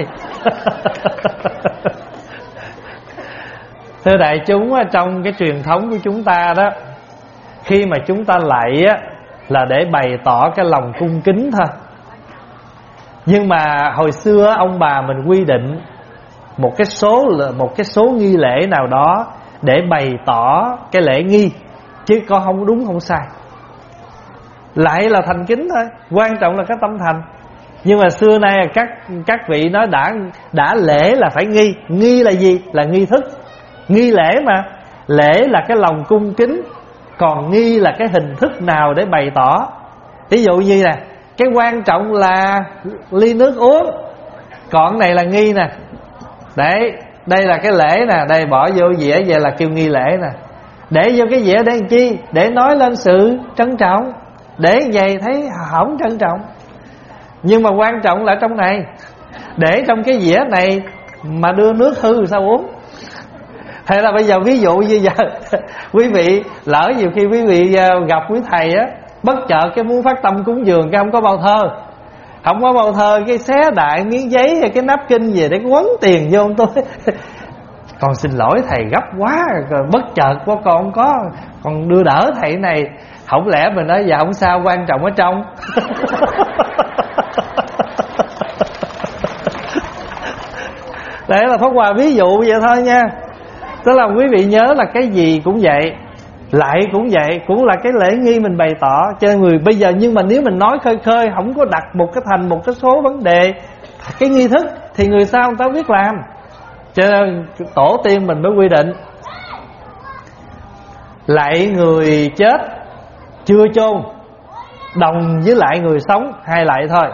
Thưa đại chúng, trong cái truyền thống của chúng ta đó, khi mà chúng ta lạy á, là để bày tỏ cái lòng cung kính thôi. Nhưng mà hồi xưa ông bà mình quy định một cái số một cái số nghi lễ nào đó để bày tỏ cái lễ nghi, chứ con không đúng không sai. Lại là thành kính thôi, quan trọng là cái tâm thành. Nhưng mà xưa nay các các vị nói đã đã lễ là phải nghi. Nghi là gì? Là nghi thức. Nghi lễ mà. Lễ là cái lòng cung kính, còn nghi là cái hình thức nào để bày tỏ. Ví dụ như nè, cái quan trọng là ly nước uống, còn này là nghi nè. Đấy, đây là cái lễ nè, đây bỏ vô dĩa vậy là kêu nghi lễ nè. Để vô cái dĩa để làm chi? Để nói lên sự trân trọng. Để vậy thấy không trân trọng. Nhưng mà quan trọng là trong này, để trong cái dĩa này mà đưa nước hư sao uống? Hay là bây giờ ví dụ như giờ quý vị lỡ nhiều khi quý vị gặp quý thầy á, bất chợt cái muốn phát tâm cúng dường cái không có bao thơ, không có bao thơ, cái xé đại miếng giấy hay cái nắp kinh về để quấn tiền vô tôi. Con xin lỗi thầy gấp quá, bất chợt quá con không có, con đưa đỡ thầy này. Không lẽ mình nói dạ không sao, quan trọng ở trong. Đấy là Pháp Hòa ví dụ vậy thôi nha. Tức là quý vị nhớ là cái gì cũng vậy, lại cũng vậy, cũng là cái lễ nghi mình bày tỏ cho người bây giờ. Nhưng mà nếu mình nói khơi khơi, không có đặt một cái thành một cái số vấn đề, cái nghi thức, thì người sau người ta biết làm. Cho nên tổ tiên mình mới quy định lạy người chết chưa chôn đồng với lại người sống hai lạy thôi.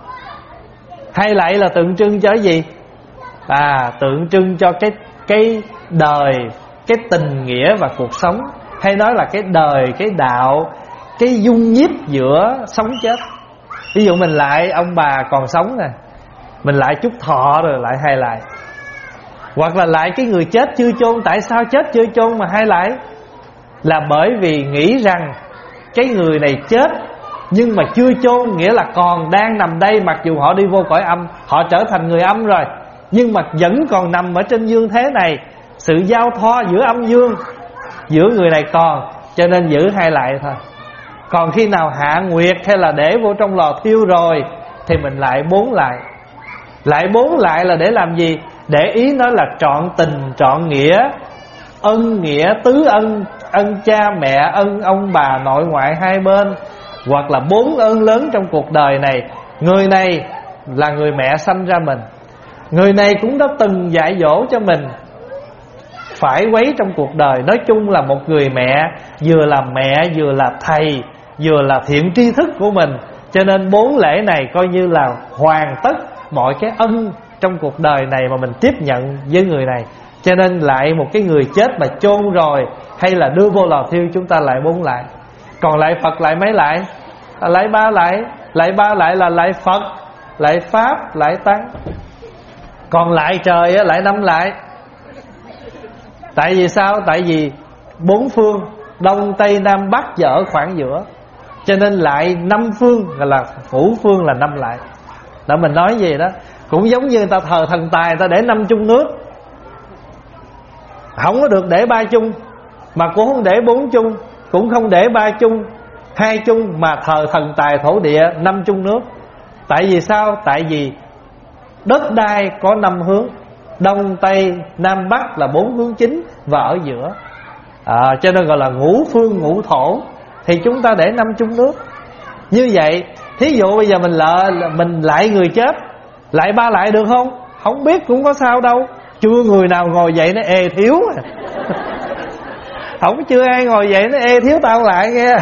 Hai lạy là tượng trưng cho cái gì? À, tượng trưng cho cái cái đời, cái tình nghĩa và cuộc sống, hay nói là cái đời, cái đạo, cái dung nhiếp giữa sống chết. Ví dụ mình lại ông bà còn sống nè, mình lại chúc thọ rồi lại hai lại. Hoặc là lại cái người chết chưa chôn. Tại sao chết chưa chôn mà hai lại? Là bởi vì nghĩ rằng cái người này chết nhưng mà chưa chôn, nghĩa là còn đang nằm đây. Mặc dù họ đi vô cõi âm, họ trở thành người âm rồi, nhưng mà vẫn còn nằm ở trên dương thế này. Sự giao thoa giữa âm dương, giữa người này còn, cho nên giữ hai lại thôi. Còn khi nào hạ nguyệt hay là để vô trong lò thiêu rồi thì mình lại bốn lại. Lại bốn lại là để làm gì? Để ý nói là trọn tình trọn nghĩa, ân nghĩa tứ ân, ân cha mẹ, ân ông bà nội ngoại hai bên, hoặc là bốn ơn lớn trong cuộc đời này. Người này là người mẹ sanh ra mình, người này cũng đã từng dạy dỗ cho mình phải quấy trong cuộc đời. Nói chung là một người mẹ, vừa là mẹ, vừa là thầy, vừa là thiện tri thức của mình. Cho nên bốn lễ này coi như là hoàn tất mọi cái ân trong cuộc đời này mà mình tiếp nhận với người này. Cho nên lại một cái người chết mà chôn rồi hay là đưa vô lò thiêu, chúng ta lại bốn lại. Còn lại Phật lại mấy lại? Lại ba lại. Lại ba lại là lại Phật, lại Pháp, lại Tăng. Còn lại trời lại năm lại. Tại vì sao? Tại vì bốn phương Đông Tây Nam Bắc giờ ở khoảng giữa, cho nên lại năm phương gọi là ngũ phương là năm lại. Đó mình nói gì đó, cũng giống như người ta thờ thần tài, người ta để năm chung nước, không có được để ba chung, mà cũng không để bốn chung, cũng không để ba chung, hai chung, mà thờ thần tài thổ địa năm chung nước. Tại vì sao? Tại vì đất đai có năm hướng, Đông Tây Nam Bắc là bốn hướng chính và ở giữa, à, cho nên gọi là ngũ phương ngũ thổ. Thì chúng ta để năm chung nước. Như vậy thí dụ bây giờ mình lại mình lại người chết, lại ba lại được không? Không biết cũng có sao đâu. Chưa người nào ngồi dậy nó ê thiếu à. Không chưa ai ngồi dậy nó ê thiếu tao lại nghe.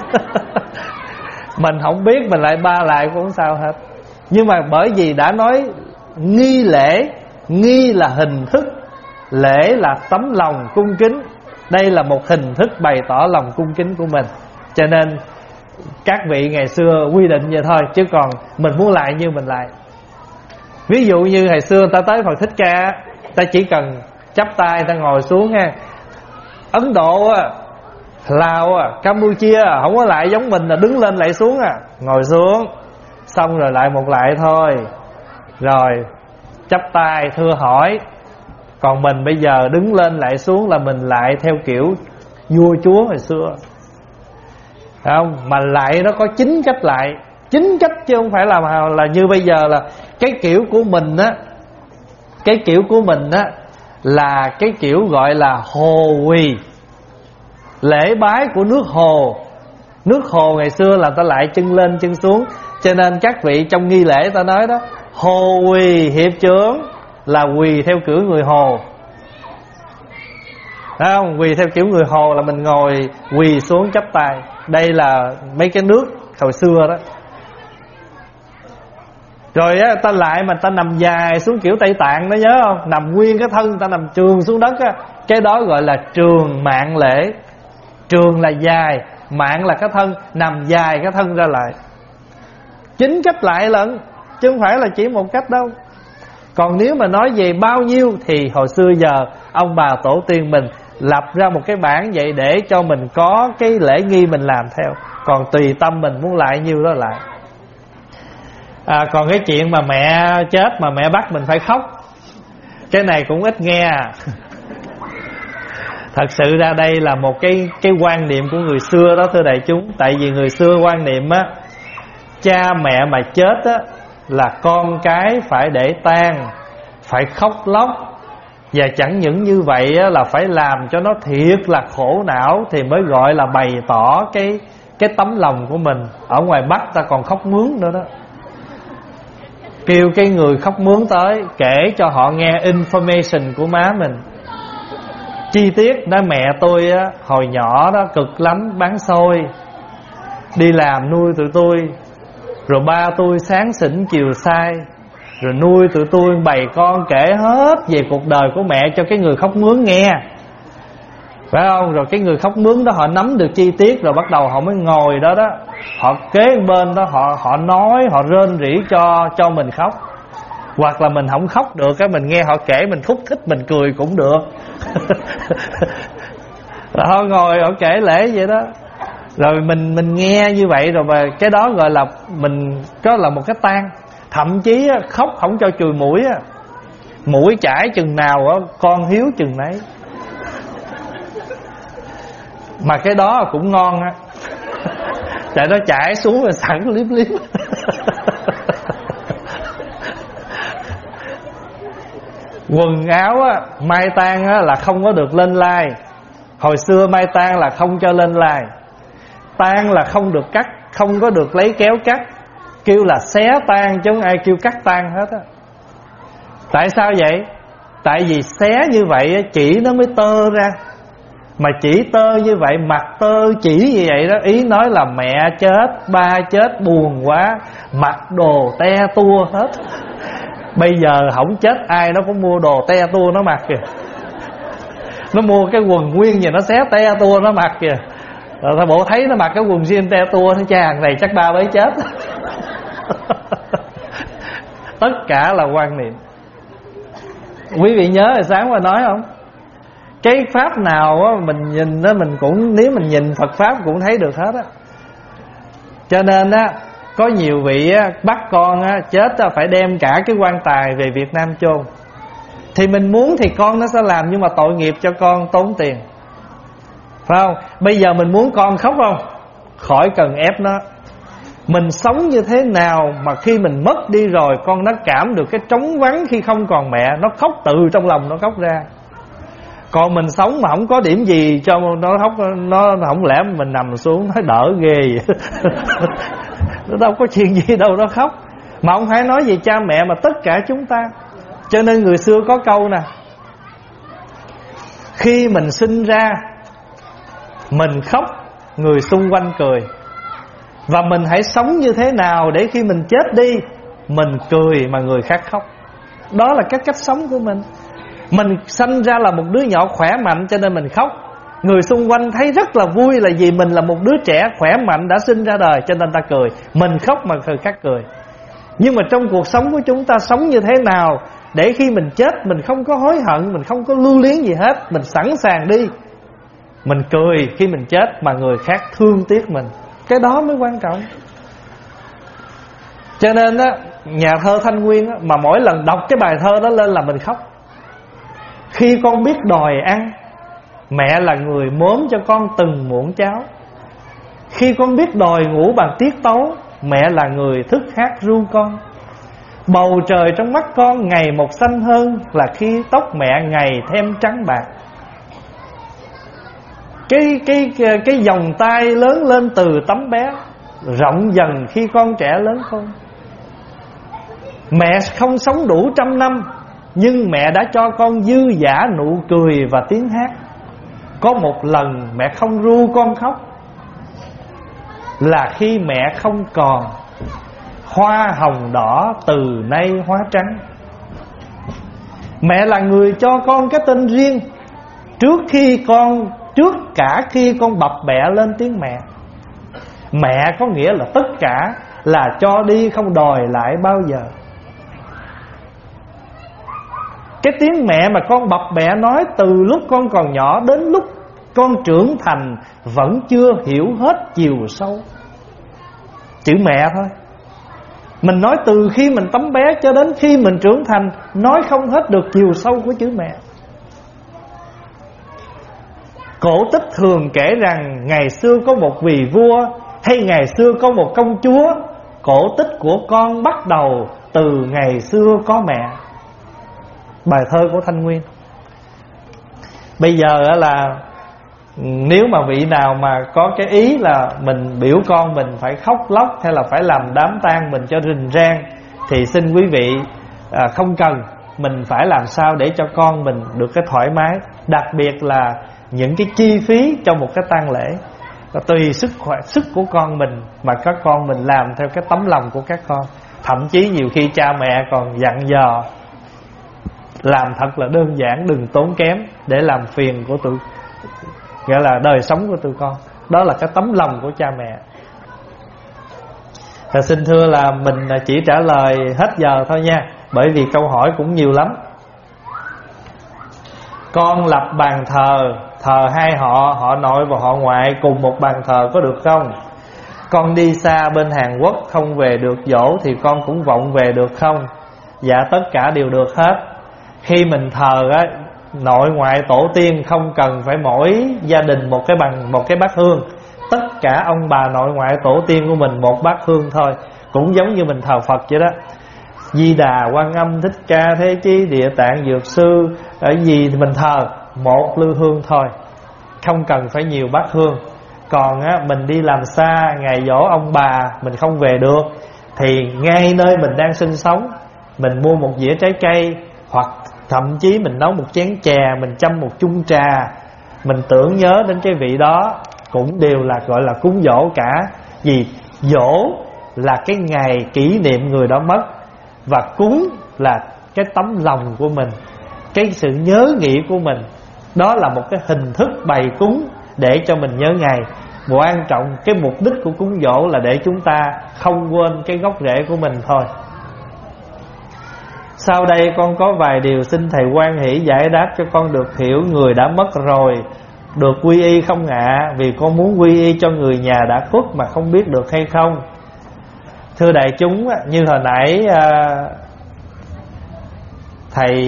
Mình không biết mình lại ba lại cũng không sao hết. Nhưng mà bởi vì đã nói nghi lễ, nghi là hình thức, lễ là tấm lòng cung kính. Đây là một hình thức bày tỏ lòng cung kính của mình. Cho nên các vị ngày xưa quy định vậy thôi, chứ còn mình muốn lại như mình lại. Ví dụ như ngày xưa ta tới Phật Thích Ca, ta chỉ cần chắp tay ta ngồi xuống ha, Ấn Độ á, Lào à, Campuchia à, không có lại giống mình là đứng lên lại xuống à. Ngồi xuống xong rồi lại một lại thôi, rồi chắp tay thưa hỏi. Còn mình bây giờ đứng lên lại xuống là mình lại theo kiểu vua chúa hồi xưa, không? Mà lại nó có chín cách lại, chín cách chứ không phải là là như bây giờ là cái kiểu của mình á. Cái kiểu của mình á là cái kiểu gọi là hồ quỳ, lễ bái của nước Hồ. Nước Hồ ngày xưa là ta lại chân lên chân xuống, cho nên các vị trong nghi lễ ta nói đó, Hồ quỳ hiệp trưởng là quỳ theo kiểu người Hồ. Thấy không? Quỳ theo kiểu người Hồ là mình ngồi quỳ xuống chắp tay. Đây là mấy cái nước hồi xưa đó. Rồi á, ta lại mà ta nằm dài xuống kiểu Tây Tạng đó, nhớ không? Nằm nguyên cái thân ta nằm trường xuống đất á, cái đó gọi là trường mạng lễ. Trường là dài, mạng là cái thân, nằm dài cái thân ra lại. Chín cách lại lận, chứ không phải là chỉ một cách đâu. Còn nếu mà nói về bao nhiêu thì hồi xưa giờ ông bà tổ tiên mình lập ra một cái bảng vậy để cho mình có cái lễ nghi mình làm theo. Còn tùy tâm mình muốn lại nhiêu đó lại. À, còn cái chuyện mà mẹ chết mà mẹ bắt mình phải khóc, cái này cũng ít nghe à. Thật sự ra đây là một cái cái quan niệm của người xưa đó thưa đại chúng. Tại vì người xưa quan niệm á, cha mẹ mà chết á là con cái phải để tang, phải khóc lóc. Và chẳng những như vậy á, là phải làm cho nó thiệt là khổ não thì mới gọi là bày tỏ cái cái tấm lòng của mình. Ở ngoài Bắc ta còn khóc mướn nữa đó. Kêu cái người khóc mướn tới kể cho họ nghe information của má mình, chi tiết. Nói mẹ tôi á, hồi nhỏ đó cực lắm, bán xôi, đi làm nuôi tụi tôi. Rồi ba tôi sáng xỉn chiều sai, rồi nuôi tụi tôi bày con, kể hết về cuộc đời của mẹ cho cái người khóc mướn nghe, phải không? Rồi cái người khóc mướn đó họ nắm được chi tiết, rồi bắt đầu họ mới ngồi đó đó, họ kế bên đó, họ họ nói, họ rên rỉ cho cho mình khóc. Hoặc là mình không khóc được á, mình nghe họ kể mình thúc thích mình cười cũng được. Rồi họ ngồi họ kể lễ vậy đó. Rồi mình mình nghe như vậy rồi, và cái đó gọi là mình có là một cái tang. Thậm chí á, khóc không cho chùi mũi á, mũi chảy chừng nào á, con hiếu chừng nấy. Mà cái đó cũng ngon á. Tại nó chảy xuống rồi sẵn liếm liếm. Quần áo á, mai tang á, là không có được lên lai. Hồi xưa mai tang là không cho lên lai. Tang là không được cắt, không có được lấy kéo cắt. Kêu là xé tang chứ không ai kêu cắt tang hết á. Tại sao vậy? Tại vì xé như vậy chỉ nó mới tơ ra. Mà chỉ tơ như vậy, mặt tơ chỉ như vậy đó, ý nói là mẹ chết, ba chết buồn quá, mặc đồ te tua hết. Bây giờ không chết ai nó cũng mua đồ te tua nó mặc kìa. Nó mua cái quần nguyên gì nó xé te tua nó mặc kìa. Rồi ta bộ thấy nó mặc cái quần jean te tua, nó chàng này chắc ba mới chết. Tất cả là quan niệm. Quý vị nhớ hồi sáng qua nói không? Cái pháp nào á, mình nhìn đó mình cũng, nếu mình nhìn Phật Pháp cũng thấy được hết á. Cho nên á, có nhiều vị á, bắt con á, chết á, phải đem cả cái quan tài về Việt Nam chôn. Thì mình muốn thì con nó sẽ làm, nhưng mà tội nghiệp cho con tốn tiền, phải không? Bây giờ mình muốn con khóc không? Khỏi cần ép nó. Mình sống như thế nào mà khi mình mất đi rồi, con nó cảm được cái trống vắng khi không còn mẹ, nó khóc từ trong lòng nó khóc ra. Còn mình sống mà không có điểm gì cho nó khóc, nó không lẽ mình nằm xuống nói đỡ ghê. Nó đâu có chuyện gì đâu nó khóc. Mà không phải nói về cha mẹ mà tất cả chúng ta. Cho nên người xưa có câu nè, khi mình sinh ra mình khóc, người xung quanh cười. Và mình hãy sống như thế nào để khi mình chết đi, mình cười mà người khác khóc. Đó là cái cách sống của mình. Mình sanh ra là một đứa nhỏ khỏe mạnh cho nên mình khóc. Người xung quanh thấy rất là vui là vì mình là một đứa trẻ khỏe mạnh đã sinh ra đời cho nên ta cười. Mình khóc mà người khác cười. Nhưng mà trong cuộc sống của chúng ta sống như thế nào để khi mình chết mình không có hối hận, mình không có lưu luyến gì hết, mình sẵn sàng đi. Mình cười khi mình chết mà người khác thương tiếc mình, cái đó mới quan trọng. Cho nên á, nhà thơ Thanh Nguyên á, mà mỗi lần đọc cái bài thơ đó lên là mình khóc. Khi con biết đòi ăn, mẹ là người mớm cho con từng muỗng cháo. Khi con biết đòi ngủ bằng tiết tấu, mẹ là người thức hát ru con. Bầu trời trong mắt con ngày một xanh hơn, là khi tóc mẹ ngày thêm trắng bạc. Cái, cái, cái, cái vòng tay lớn lên từ tấm bé, rộng dần khi con trẻ lớn khôn. Mẹ không sống đủ trăm năm, nhưng mẹ đã cho con dư dả nụ cười và tiếng hát. Có một lần mẹ không ru con khóc, là khi mẹ không còn, hoa hồng đỏ từ nay hóa trắng. Mẹ là người cho con cái tên riêng, trước khi con trước cả khi con bập bẹ lên tiếng mẹ. Mẹ có nghĩa là tất cả, là cho đi không đòi lại bao giờ. Cái tiếng mẹ mà con bập bẹ nói từ lúc con còn nhỏ đến lúc con trưởng thành vẫn chưa hiểu hết chiều sâu. Chữ mẹ thôi. Mình nói từ khi mình tấm bé cho đến khi mình trưởng thành, nói không hết được chiều sâu của chữ mẹ. Cổ tích thường kể rằng ngày xưa có một vị vua, hay ngày xưa có một công chúa. Cổ tích của con bắt đầu từ ngày xưa có mẹ. Bài thơ của Thanh Nguyên. Bây giờ là nếu mà vị nào mà có cái ý là mình biểu con mình phải khóc lóc, hay là phải làm đám tang mình cho rình rang, thì xin quý vị à, không cần. Mình phải làm sao để cho con mình được cái thoải mái. Đặc biệt là những cái chi phí cho một cái tang lễ, tùy sức khỏe, sức của con mình mà các con mình làm theo cái tấm lòng của các con. Thậm chí nhiều khi cha mẹ còn dặn dò làm thật là đơn giản, đừng tốn kém, để làm phiền của tụi, gọi là đời sống của tụi con. Đó là cái tấm lòng của cha mẹ. Và xin thưa là mình chỉ trả lời hết giờ thôi nha, bởi vì câu hỏi cũng nhiều lắm. Con lập bàn thờ, thờ hai họ, họ nội và họ ngoại cùng một bàn thờ có được không? Con đi xa bên Hàn Quốc không về được dỗ, thì con cũng vọng về được không? Dạ tất cả đều được hết. Khi mình thờ á, nội ngoại tổ tiên không cần phải mỗi gia đình một cái bằng một cái bát hương. Tất cả ông bà nội ngoại tổ tiên của mình một bát hương thôi. Cũng giống như mình thờ Phật vậy đó. Di Đà, Quan Âm, Thích Ca, Thế Chí, Địa Tạng, Dược Sư, ở gì thì mình thờ một lư hương thôi, không cần phải nhiều bát hương. Còn á, mình đi làm xa, ngày dỗ ông bà mình không về được, thì ngay nơi mình đang sinh sống, mình mua một dĩa trái cây, hoặc thậm chí mình nấu một chén chè, mình châm một chung trà, mình tưởng nhớ đến cái vị đó, cũng đều là gọi là cúng dỗ cả. Vì dỗ là cái ngày kỷ niệm người đó mất, và cúng là cái tấm lòng của mình, cái sự nhớ nghĩ của mình. Đó là một cái hình thức bày cúng để cho mình nhớ ngày. Quan trọng cái mục đích của cúng dỗ là để chúng ta không quên cái gốc rễ của mình thôi. Sau đây con có vài điều xin thầy Quan Hỷ giải đáp cho con được hiểu. Người đã mất rồi được quy y không ạ? Vì con muốn quy y cho người nhà đã khuất mà không biết được hay không. Thưa đại chúng, như hồi nãy thầy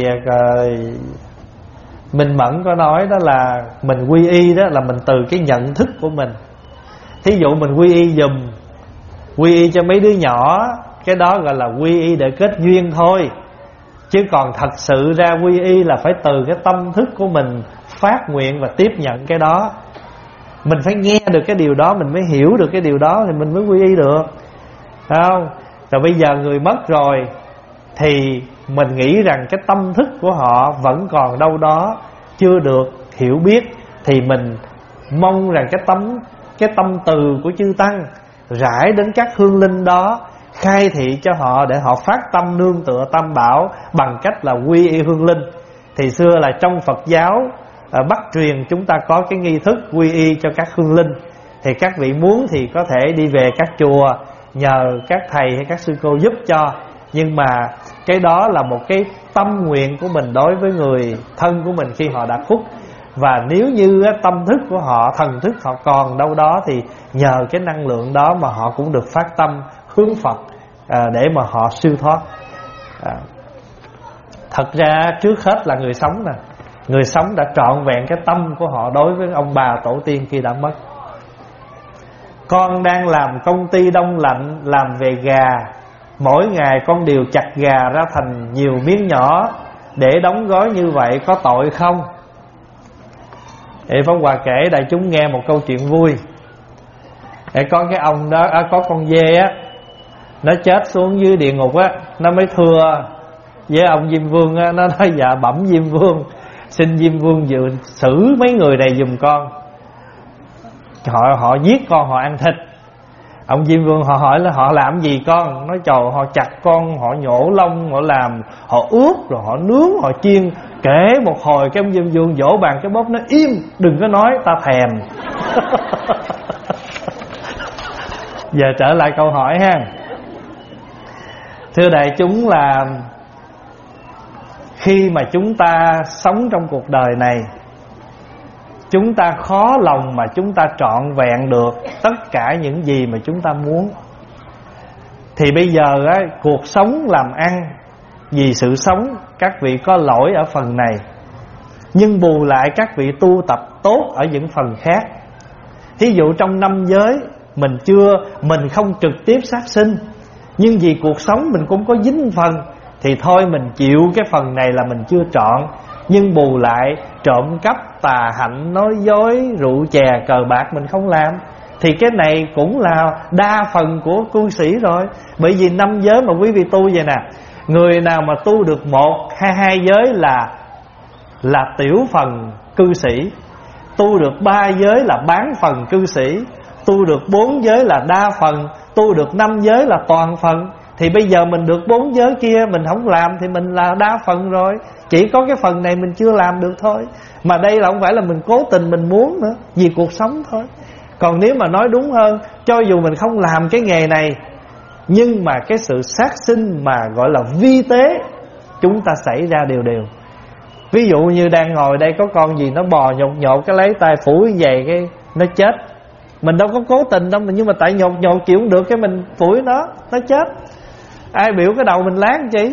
Minh Mẫn có nói đó, là mình quy y đó là mình từ cái nhận thức của mình. Thí dụ mình quy y dùm, quy y cho mấy đứa nhỏ, cái đó gọi là quy y để kết duyên thôi. Chứ còn thật sự ra quy y là phải từ cái tâm thức của mình phát nguyện và tiếp nhận cái đó. Mình phải nghe được cái điều đó, mình mới hiểu được cái điều đó, thì mình mới quy y được, phải không? Rồi bây giờ người mất rồi thì mình nghĩ rằng cái tâm thức của họ vẫn còn đâu đó chưa được hiểu biết, thì mình mong rằng cái tâm cái tâm từ của chư Tăng rải đến các hương linh đó, khai thị cho họ để họ phát tâm nương tựa Tam Bảo bằng cách là quy y hương linh. Thì xưa là trong Phật giáo ở Bắc truyền chúng ta có cái nghi thức quy y cho các hương linh. Thì các vị muốn thì có thể đi về các chùa nhờ các thầy hay các sư cô giúp cho. Nhưng mà cái đó là một cái tâm nguyện của mình đối với người thân của mình khi họ đã khuất. Và nếu như tâm thức của họ, thần thức họ còn đâu đó, thì nhờ cái năng lượng đó mà họ cũng được phát tâm hướng Phật, à, để mà họ siêu thoát. à, Thật ra trước hết là người sống nè. Người sống đã trọn vẹn cái tâm của họ đối với ông bà tổ tiên khi đã mất. Con đang làm công ty đông lạnh, làm về gà. Mỗi ngày con đều chặt gà ra thành nhiều miếng nhỏ để đóng gói như vậy, có tội không? Để Pháp Hòa kể đại chúng nghe một câu chuyện vui. Để có cái ông đó, à, có con dê á, nó chết xuống dưới địa ngục á, nó mới thưa với ông Diêm Vương á, nó nói dạ bẩm Diêm Vương, xin Diêm Vương dự xử mấy người này giùm con. Họ họ giết con, họ ăn thịt. Ông Diêm Vương họ hỏi là họ làm gì con? Nói trời, họ chặt con, họ nhổ lông, họ làm, họ ướp, rồi họ nướng, họ chiên. Kể một hồi cái ông Diêm Vương vỗ bàn cái bóp, nó im, đừng có nói, ta thèm. Giờ trở lại câu hỏi ha. Thưa đại chúng, là khi mà chúng ta sống trong cuộc đời này, chúng ta khó lòng mà chúng ta trọn vẹn được tất cả những gì mà chúng ta muốn. Thì bây giờ á, cuộc sống làm ăn, vì sự sống các vị có lỗi ở phần này, nhưng bù lại các vị tu tập tốt ở những phần khác. Thí dụ trong năm giới mình chưa, mình không trực tiếp sát sinh, nhưng vì cuộc sống mình cũng có dính phần, thì thôi mình chịu cái phần này là mình chưa trọn. Nhưng bù lại trộm cắp, tà hạnh, nói dối, rượu chè, cờ bạc mình không làm, thì cái này cũng là đa phần của cư sĩ rồi. Bởi vì năm giới mà quý vị tu vậy nè, người nào mà tu được một hai hai giới là là tiểu phần cư sĩ, tu được ba giới là bán phần cư sĩ, tu được bốn giới là đa phần, tu được năm giới là toàn phần. Thì bây giờ mình được bốn giới kia mình không làm thì mình là đa phần rồi. Chỉ có cái phần này mình chưa làm được thôi. Mà đây là không phải là mình cố tình mình muốn nữa, vì cuộc sống thôi. Còn nếu mà nói đúng hơn, cho dù mình không làm cái nghề này, nhưng mà cái sự sát sinh mà gọi là vi tế chúng ta xảy ra đều đều. Ví dụ như đang ngồi đây có con gì nó bò nhột nhột, cái lấy tay phủ như vậy cái nó chết. Mình đâu có cố tình đâu, nhưng mà tại nhột nhột chịu không được cái mình phủi nó, nó chết. Ai biểu cái đầu mình láng chi?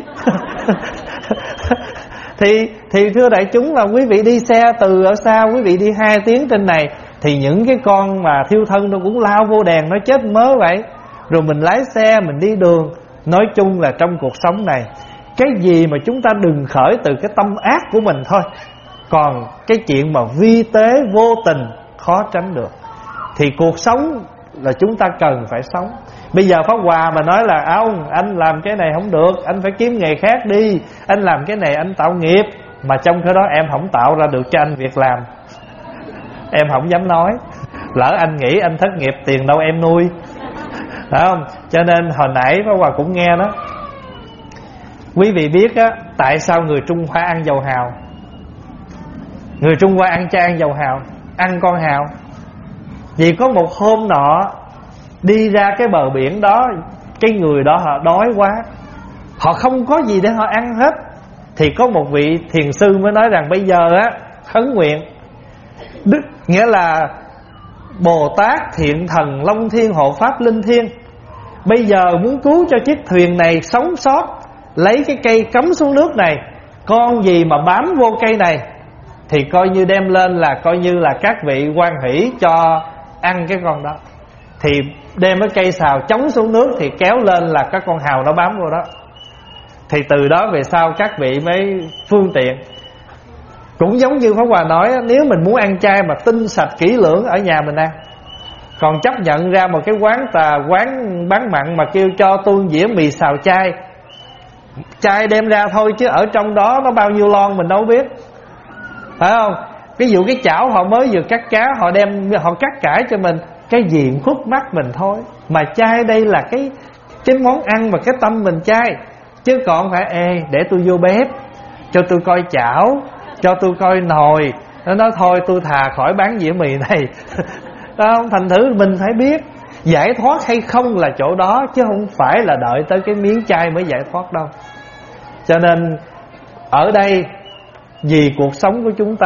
Thì thì thưa đại chúng, là quý vị đi xe từ ở xa, quý vị đi hai tiếng trên này, thì những cái con mà thiêu thân nó cũng lao vô đèn, nó chết mớ vậy. Rồi mình lái xe, mình đi đường. Nói chung là trong cuộc sống này, cái gì mà chúng ta đừng khởi từ cái tâm ác của mình thôi. Còn cái chuyện mà vi tế vô tình khó tránh được. Thì cuộc sống là chúng ta cần phải sống. Bây giờ Pháp Hòa mà nói là ông, anh làm cái này không được, anh phải kiếm nghề khác đi, anh làm cái này anh tạo nghiệp, mà trong cái đó em không tạo ra được cho anh việc làm, em không dám nói. Lỡ anh nghĩ anh thất nghiệp, tiền đâu em nuôi, phải không? Cho nên hồi nãy Pháp Hòa cũng nghe đó. Quý vị biết á, tại sao người Trung Hoa ăn dầu hào? Người Trung Hoa ăn cha ăn dầu hào, ăn con hào. Vì có một hôm nọ đi ra cái bờ biển đó, cái người đó họ đói quá, họ không có gì để họ ăn hết. Thì có một vị thiền sư mới nói rằng bây giờ á, khấn nguyện Đức, nghĩa là Bồ Tát Thiện Thần Long Thiên Hộ Pháp Linh Thiên, bây giờ muốn cứu cho chiếc thuyền này sống sót, lấy cái cây cắm xuống nước này, con gì mà bám vô cây này thì coi như đem lên là coi như là các vị hoan hỷ cho ăn cái con đó. Thì đem cái cây xào chống xuống nước thì kéo lên là các con hào nó bám vô đó. Thì từ đó về sau các vị mới phương tiện. Cũng giống như Pháp Hòa nói, nếu mình muốn ăn chay mà tinh sạch kỹ lưỡng, ở nhà mình ăn. Còn chấp nhận ra một cái quán tà, quán bán mặn mà kêu cho tôi dĩa mì xào chay, chay đem ra thôi, chứ ở trong đó nó bao nhiêu lon mình đâu biết, phải không? Ví dụ cái chảo họ mới vừa cắt cá, họ đem họ cắt cải cho mình, cái gì cũng khuất mắt mình thôi. Mà chay đây là cái cái món ăn mà cái tâm mình chay, chứ còn phải ê để tôi vô bếp, cho tôi coi chảo, cho tôi coi nồi. Nó nói thôi tôi thà khỏi bán dĩa mì này. Đó, thành thử mình phải biết giải thoát hay không là chỗ đó, chứ không phải là đợi tới cái miếng chay mới giải thoát đâu. Cho nên ở đây vì cuộc sống của chúng ta,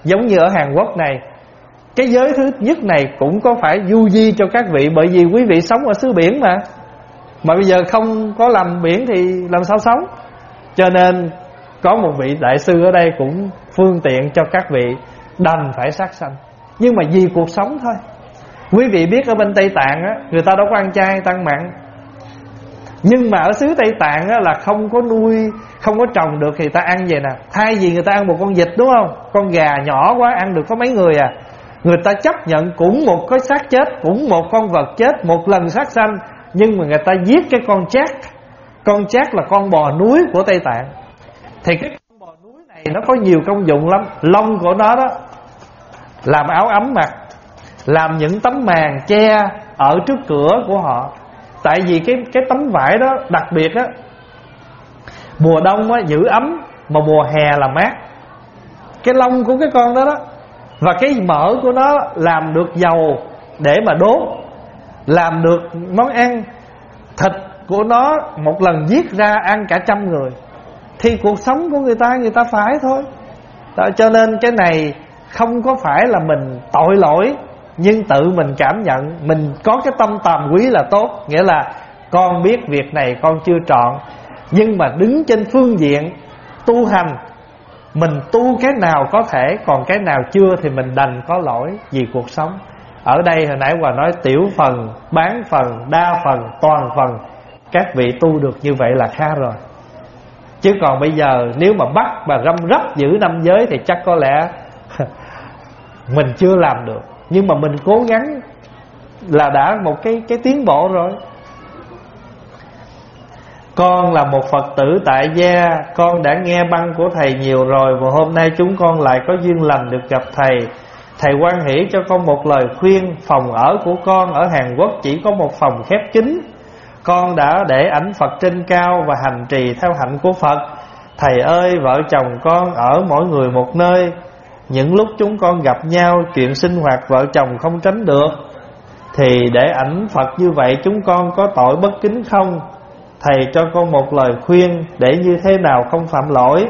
Giống như ở Hàn Quốc này, cái giới thứ nhất này cũng có phải du di cho các vị, bởi vì quý vị sống ở xứ biển mà. Mà bây giờ không có làm biển thì làm sao sống? Cho nên có một vị đại sư ở đây cũng phương tiện cho các vị đành phải sát sanh, nhưng mà vì cuộc sống thôi. Quý vị biết ở bên Tây Tạng á, người ta đâu có ăn chay tăng mặn, nhưng mà ở xứ Tây Tạng á, là không có nuôi, không có trồng được thì ta ăn vậy nè. Thay vì người ta ăn một con vịt đúng không, con gà nhỏ quá ăn được có mấy người à, người ta chấp nhận cũng một cái xác chết, cũng một con vật chết, một lần sát sanh, nhưng mà người ta giết cái con chát. Con chát là con bò núi của Tây Tạng. Thì cái con bò núi này nó có nhiều công dụng lắm. Lông của nó đó làm áo ấm mặc, làm những tấm màn che ở trước cửa của họ. Tại vì cái cái tấm vải đó đặc biệt á, mùa đông á giữ ấm, mà mùa hè là mát. Cái lông của cái con đó đó, và cái mỡ của nó làm được dầu để mà đốt, làm được món ăn. Thịt của nó một lần giết ra ăn cả trăm người. Thì cuộc sống của người ta, người ta phải thôi đó. Cho nên cái này không có phải là mình tội lỗi, nhưng tự mình cảm nhận mình có cái tâm tàm quý là tốt. Nghĩa là con biết việc này con chưa trọn, nhưng mà đứng trên phương diện tu hành, mình tu cái nào có thể, còn cái nào chưa thì mình đành có lỗi vì cuộc sống. Ở đây hồi nãy Hòa nói tiểu phần, bán phần, đa phần, toàn phần. Các vị tu được như vậy là khá rồi. Chứ còn bây giờ nếu mà bắt mà răm rắp giữ năm giới thì chắc có lẽ mình chưa làm được. Nhưng mà mình cố gắng là đã một cái, cái tiến bộ rồi. Con là một Phật tử tại gia, con đã nghe băng của thầy nhiều rồi, và hôm nay chúng con lại có duyên lành được gặp thầy. Thầy hoan hỷ cho con một lời khuyên. Phòng ở của con ở Hàn Quốc chỉ có một phòng khép kín. Con đã để ảnh Phật trên cao và hành trì theo hạnh của Phật. Thầy ơi, vợ chồng con ở mỗi người một nơi. Những lúc chúng con gặp nhau, chuyện sinh hoạt vợ chồng không tránh được, thì để ảnh Phật như vậy chúng con có tội bất kính không? Thầy cho con một lời khuyên để như thế nào không phạm lỗi.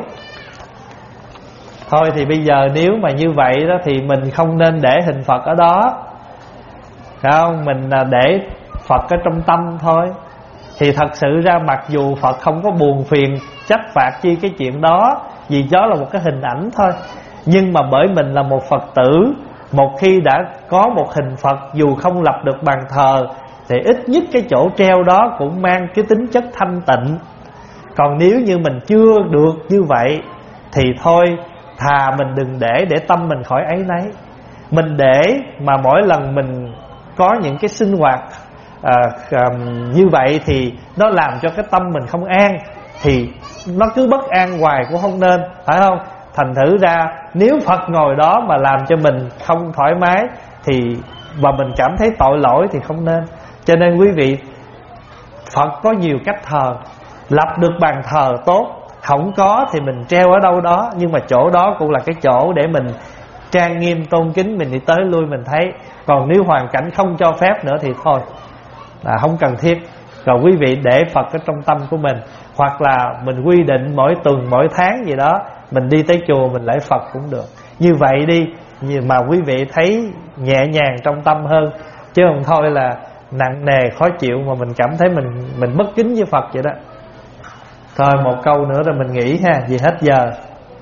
Thôi thì bây giờ nếu mà như vậy đó thì mình không nên để hình Phật ở đó, phải không? Mình để Phật ở trong tâm thôi. Thì thật sự ra mặc dù Phật không có buồn phiền trách phạt chi cái chuyện đó, vì đó là một cái hình ảnh thôi, nhưng mà bởi mình là một Phật tử, một khi đã có một hình Phật, dù không lập được bàn thờ, thì ít nhất cái chỗ treo đó cũng mang cái tính chất thanh tịnh. Còn nếu như mình chưa được như vậy thì thôi, thà mình đừng để để tâm mình khỏi áy náy. Mình để mà mỗi lần mình có những cái sinh hoạt à, à, như vậy thì nó làm cho cái tâm mình không an, thì nó cứ bất an hoài cũng không nên, phải không? Thành thử ra nếu Phật ngồi đó mà làm cho mình không thoải mái thì và mình cảm thấy tội lỗi thì không nên. Cho nên quý vị, Phật có nhiều cách thờ. Lập được bàn thờ tốt, không có thì mình treo ở đâu đó, nhưng mà chỗ đó cũng là cái chỗ để mình trang nghiêm tôn kính, mình đi tới lui mình thấy. Còn nếu hoàn cảnh không cho phép nữa thì thôi, là không cần thiết. Rồi quý vị để Phật ở trong tâm của mình, hoặc là mình quy định mỗi tuần mỗi tháng gì đó mình đi tới chùa mình lễ Phật cũng được. Như vậy đi mà quý vị thấy nhẹ nhàng trong tâm hơn, chứ không thôi là nặng nề khó chịu mà mình cảm thấy mình mình bất kính với Phật vậy đó. Thôi một câu nữa rồi mình nghỉ ha, vì hết giờ.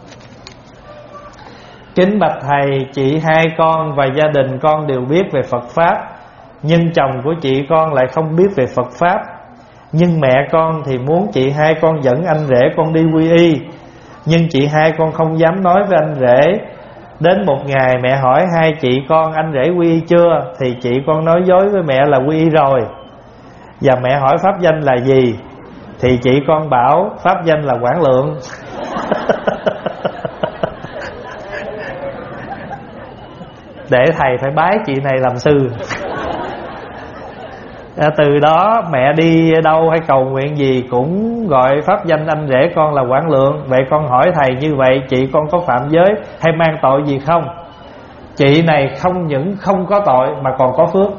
Kính bạch thầy, chị hai con và gia đình con đều biết về Phật Pháp, nhưng chồng của chị con lại không biết về Phật Pháp. Nhưng mẹ con thì muốn chị hai con dẫn anh rể con đi quy y, nhưng chị hai con không dám nói với anh rể. Đến một ngày mẹ hỏi hai chị con anh rể quy y chưa, thì chị con nói dối với mẹ là quy y rồi. Và mẹ hỏi pháp danh là gì, thì chị con bảo pháp danh là Quảng Lượng. Để thầy phải bái chị này làm sư. Từ đó mẹ đi đâu hay cầu nguyện gì cũng gọi pháp danh anh rể con là Quảng Lượng. Vậy con hỏi thầy, như vậy chị con có phạm giới hay mang tội gì không? Chị này không những không có tội mà còn có phước.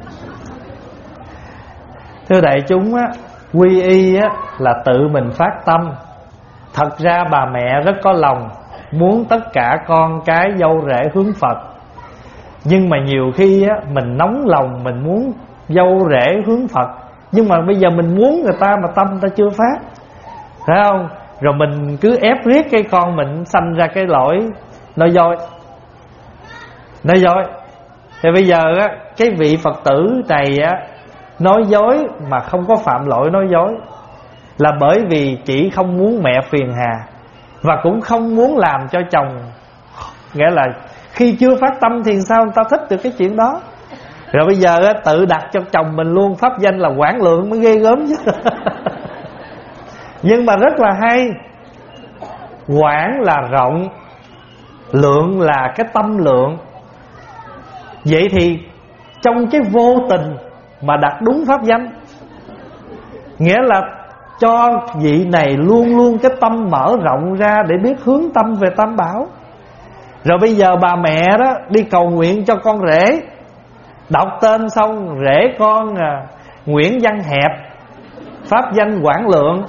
Thưa đại chúng á, quy y á, là tự mình phát tâm. Thật ra bà mẹ rất có lòng, muốn tất cả con cái dâu rể hướng Phật. Nhưng mà nhiều khi á, mình nóng lòng mình muốn dâu rể hướng Phật, nhưng mà bây giờ mình muốn người ta mà tâm ta chưa phát, phải không? Rồi mình cứ ép riết cái con mình sanh ra cái lỗi nói dối. Nói dối thì bây giờ á, cái vị Phật tử này á, nói dối mà không có phạm lỗi nói dối là bởi vì chỉ không muốn mẹ phiền hà, và cũng không muốn làm cho chồng. Nghĩa là khi chưa phát tâm thì sao người ta thích được cái chuyện đó. Rồi bây giờ á, tự đặt cho chồng mình luôn pháp danh là Quảng Lượng mới ghê gớm chứ. Nhưng mà rất là hay. Quảng là rộng, lượng là cái tâm lượng. Vậy thì trong cái vô tình mà đặt đúng pháp danh, nghĩa là cho vị này luôn luôn cái tâm mở rộng ra để biết hướng tâm về Tam Bảo. Rồi bây giờ bà mẹ đó đi cầu nguyện cho con rể, đọc tên xong rể con à, Nguyễn Văn Hẹp, pháp danh Quảng Lượng.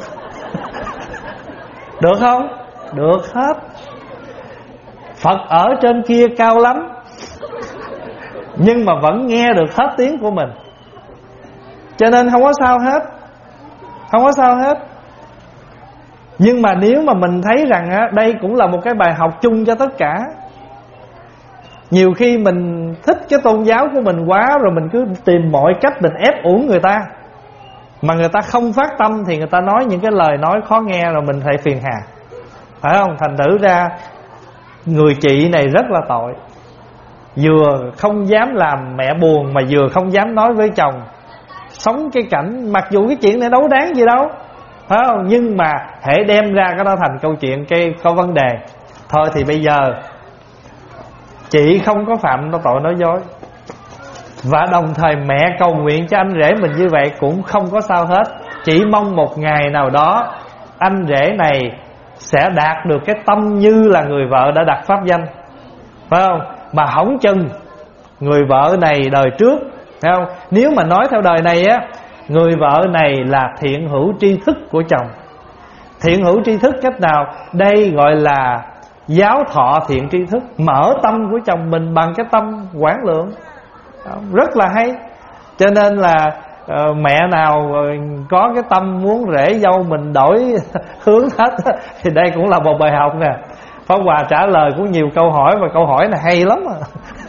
Được không? Được hết. Phật ở trên kia cao lắm, nhưng mà vẫn nghe được hết tiếng của mình. Cho nên không có sao hết, không có sao hết. Nhưng mà nếu mà mình thấy rằng á, đây cũng là một cái bài học chung cho tất cả. Nhiều khi mình thích cái tôn giáo của mình quá, rồi mình cứ tìm mọi cách mình ép uổng người ta, mà người ta không phát tâm thì người ta nói những cái lời nói khó nghe, rồi mình phải phiền hà, phải không? Thành thử ra người chị này rất là tội, vừa không dám làm mẹ buồn, mà vừa không dám nói với chồng. Sống cái cảnh, mặc dù cái chuyện này đâu đáng gì đâu, phải không? Nhưng mà hễ đem ra cái đó thành câu chuyện cái có vấn đề. Thôi thì bây giờ chị không có phạm nó tội nói dối, và đồng thời mẹ cầu nguyện cho anh rể mình như vậy cũng không có sao hết. Chỉ mong một ngày nào đó anh rể này sẽ đạt được cái tâm như là người vợ đã đặt pháp danh, phải không? Mà hỏng chừng người vợ này đời trước, phải không? Nếu mà nói theo đời này á, người vợ này là thiện hữu tri thức của chồng. Thiện hữu tri thức cách nào? Đây gọi là giáo thọ thiện tri thức, mở tâm của chồng mình bằng cái tâm Quảng Lượng. Rất là hay. Cho nên là uh, mẹ nào có cái tâm muốn rể dâu mình đổi hướng hết thì đây cũng là một bài học nè. Pháp Hòa trả lời cũng nhiều câu hỏi, và câu hỏi này hay lắm à.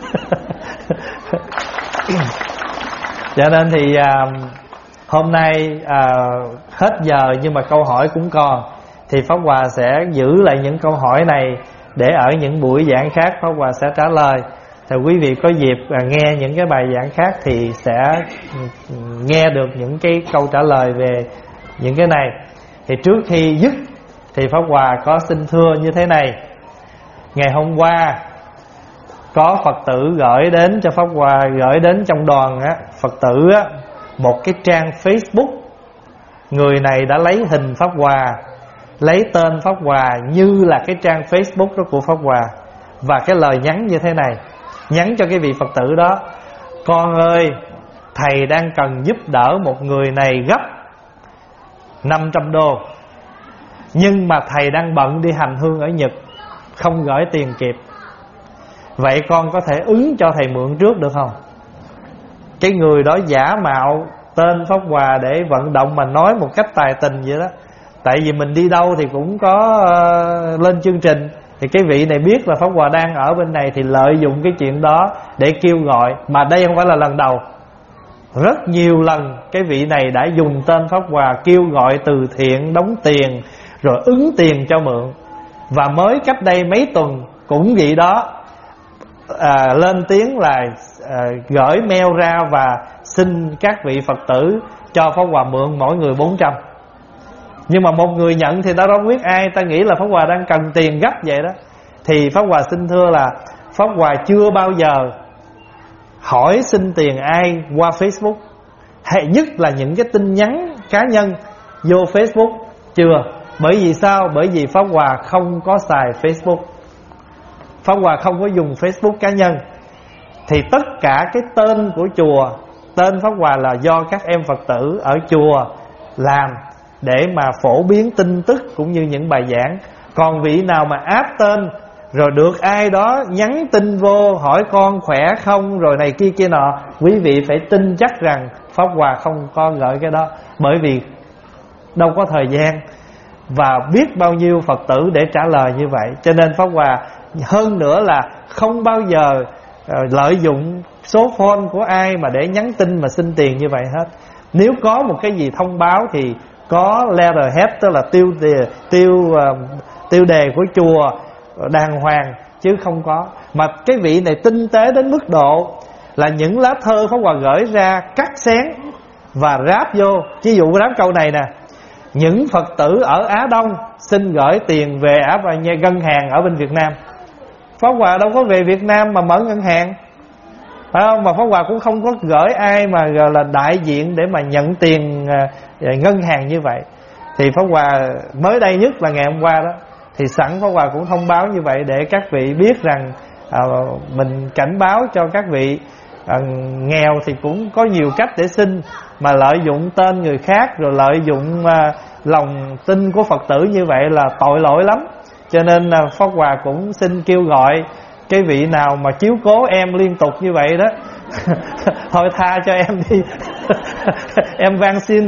Cho nên thì uh, hôm nay uh, hết giờ nhưng mà câu hỏi cũng còn, thì Pháp Hòa sẽ giữ lại những câu hỏi này để ở những buổi giảng khác Pháp Hòa sẽ trả lời. Thì quý vị có dịp uh, nghe những cái bài giảng khác thì sẽ nghe được những cái câu trả lời về những cái này. Thì trước khi dứt thì Pháp Hòa có xin thưa như thế này. Ngày hôm qua có Phật tử gửi đến cho Pháp Hòa, gửi đến trong đoàn á, Phật tử á, một cái trang Facebook. Người này đã lấy hình Pháp Hòa, lấy tên Pháp Hòa như là cái trang Facebook đó của Pháp Hòa, và cái lời nhắn như thế này, nhắn cho cái vị Phật tử đó: con ơi, thầy đang cần giúp đỡ một người này gấp năm trăm đô, nhưng mà thầy đang bận đi hành hương ở Nhật, không gửi tiền kịp. Vậy con có thể ứng cho thầy mượn trước được không? Cái người đó giả mạo tên Pháp Hòa để vận động mà nói một cách tài tình vậy đó. Tại vì mình đi đâu thì cũng có uh, lên chương trình, thì cái vị này biết là Pháp Hòa đang ở bên này thì lợi dụng cái chuyện đó để kêu gọi. Mà đây không phải là lần đầu, rất nhiều lần cái vị này đã dùng tên Pháp Hòa kêu gọi từ thiện, đóng tiền rồi ứng tiền cho mượn. Và mới cách đây mấy tuần cũng vậy đó, à, lên tiếng là à, gửi mail ra và xin các vị Phật tử cho Pháp Hòa mượn mỗi người bốn trăm. Nhưng mà một người nhận thì ta đâu biết ai, ta nghĩ là Pháp Hòa đang cần tiền gấp vậy đó. Thì Pháp Hòa xin thưa là Pháp Hòa chưa bao giờ hỏi xin tiền ai qua Facebook, hay nhất là những cái tin nhắn cá nhân vô Facebook, chưa. Bởi vì sao? Bởi vì Pháp Hòa không có xài Facebook, Pháp Hòa không có dùng Facebook cá nhân. Thì tất cả cái tên của chùa, tên Pháp Hòa là do các em Phật tử ở chùa làm để mà phổ biến tin tức cũng như những bài giảng. Còn vị nào mà áp tên rồi được ai đó nhắn tin vô hỏi con khỏe không, rồi này kia kia nọ. Quý vị phải tin chắc rằng Pháp Hòa không có gửi cái đó, bởi vì đâu có thời gian và biết bao nhiêu Phật tử để trả lời như vậy. Cho nên Pháp Hòa hơn nữa là không bao giờ uh, lợi dụng số phone của ai mà để nhắn tin mà xin tiền như vậy hết. Nếu có một cái gì thông báo thì có letterhead, tức là tiêu đề, tiêu uh, tiêu đề của chùa đàng hoàng, chứ không có. Mà cái vị này tinh tế đến mức độ là những lá thơ Pháp Hòa gửi ra cắt xén và ráp vô. Ví dụ ráp câu này nè: những Phật tử ở Á Đông xin gửi tiền về Á và ngân hàng ở bên Việt Nam. Pháp Hòa đâu có về Việt Nam mà mở ngân hàng, phải không? Mà Pháp Hòa cũng không có gửi ai mà gọi là đại diện để mà nhận tiền ngân hàng như vậy. Thì Pháp Hòa mới đây nhất là ngày hôm qua đó, thì sẵn Pháp Hòa cũng thông báo như vậy để các vị biết rằng à, mình cảnh báo cho các vị à, nghèo thì cũng có nhiều cách để xin, mà lợi dụng tên người khác rồi lợi dụng à, lòng tin của Phật tử như vậy là tội lỗi lắm. Cho nên à, Pháp Hòa cũng xin kêu gọi cái vị nào mà chiếu cố em liên tục như vậy đó thôi tha cho em đi em van xin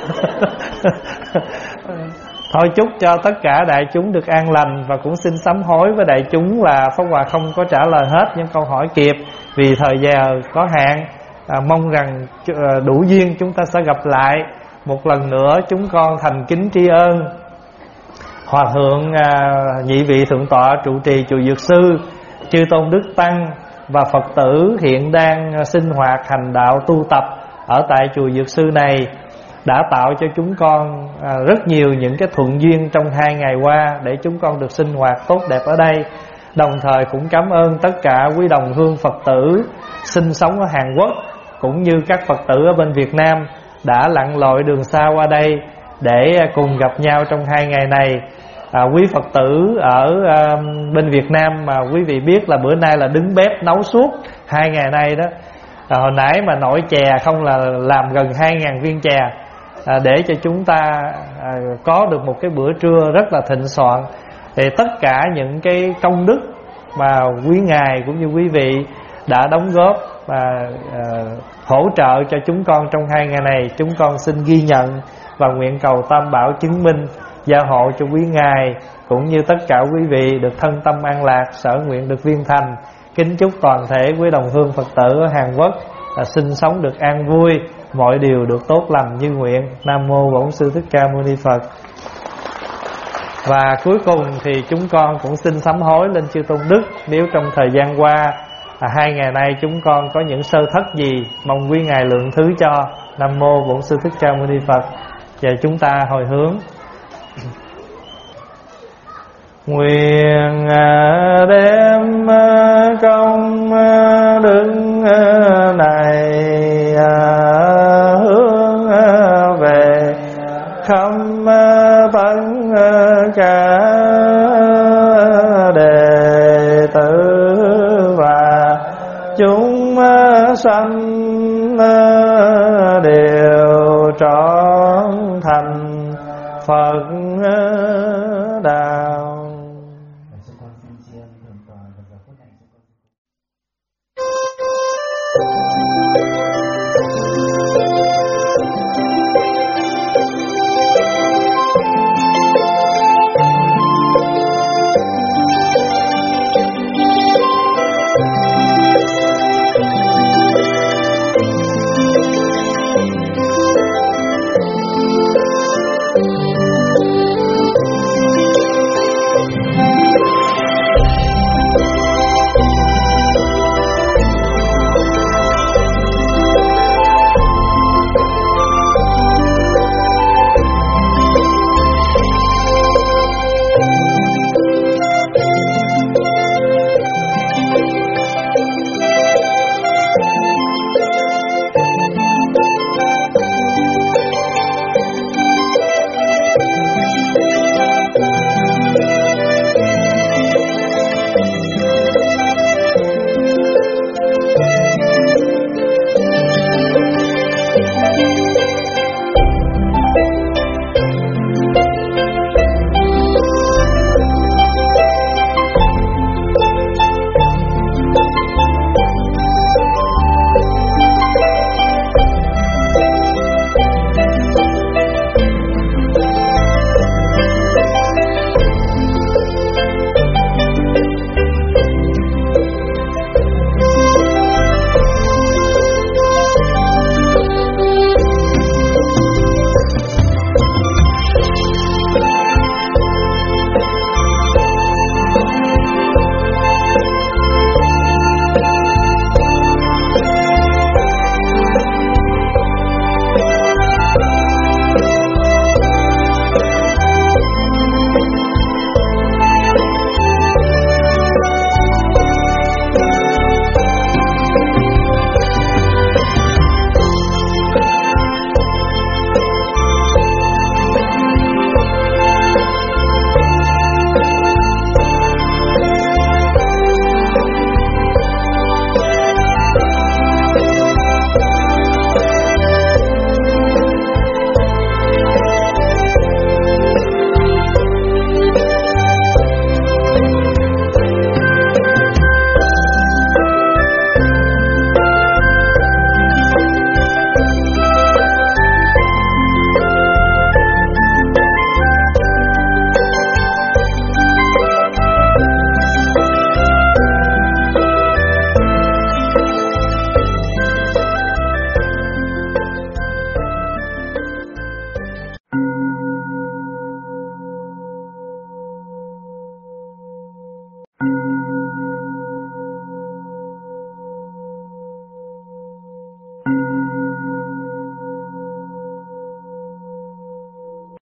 thôi chúc cho tất cả đại chúng được an lành. Và cũng xin sám hối với đại chúng là Pháp Hòa không có trả lời hết những câu hỏi kịp vì thời giờ có hạn. à, Mong rằng đủ duyên chúng ta sẽ gặp lại. Một lần nữa chúng con thành kính tri ân Hòa thượng à, nhị vị thượng tọa trụ trì chùa Dược Sư, chư tôn đức tăng và Phật tử hiện đang sinh hoạt hành đạo tu tập ở tại chùa Dược Sư này, đã tạo cho chúng con à, rất nhiều những cái thuận duyên trong hai ngày qua để chúng con được sinh hoạt tốt đẹp ở đây. Đồng thời cũng cảm ơn tất cả quý đồng hương Phật tử sinh sống ở Hàn Quốc cũng như các Phật tử ở bên Việt Nam đã lặn lội đường xa qua đây để cùng gặp nhau trong hai ngày này. à, Quý Phật tử ở à, bên Việt Nam mà quý vị biết là bữa nay là đứng bếp nấu suốt hai ngày nay đó. à, Hồi nãy mà nổi chè không là làm gần hai ngàn viên chè à, để cho chúng ta à, có được một cái bữa trưa rất là thịnh soạn. Thì tất cả những cái công đức mà quý ngài cũng như quý vị đã đóng góp và à, hỗ trợ cho chúng con trong hai ngày này, chúng con xin ghi nhận và nguyện cầu Tam Bảo chứng minh gia hộ cho quý ngài cũng như tất cả quý vị được thân tâm an lạc, sở nguyện được viên thành. Kính chúc toàn thể quý đồng hương Phật tử ở Hàn Quốc là sinh sống được an vui, mọi điều được tốt lành như nguyện. Nam mô Bổn Sư Thích Ca Mâu Ni Phật. Và cuối cùng thì chúng con cũng xin sám hối lên chư tôn đức nếu trong thời gian qua à, hai ngày nay chúng con có những sơ thất gì, mong quý ngài lượng thứ cho. Nam mô Bổn Sư Thích Ca Mâu Ni Phật. Và chúng ta hồi hướng. Nguyện đem công đức này hướng về khắp tất cả đệ tử và chúng sanh đều trọn thành Phật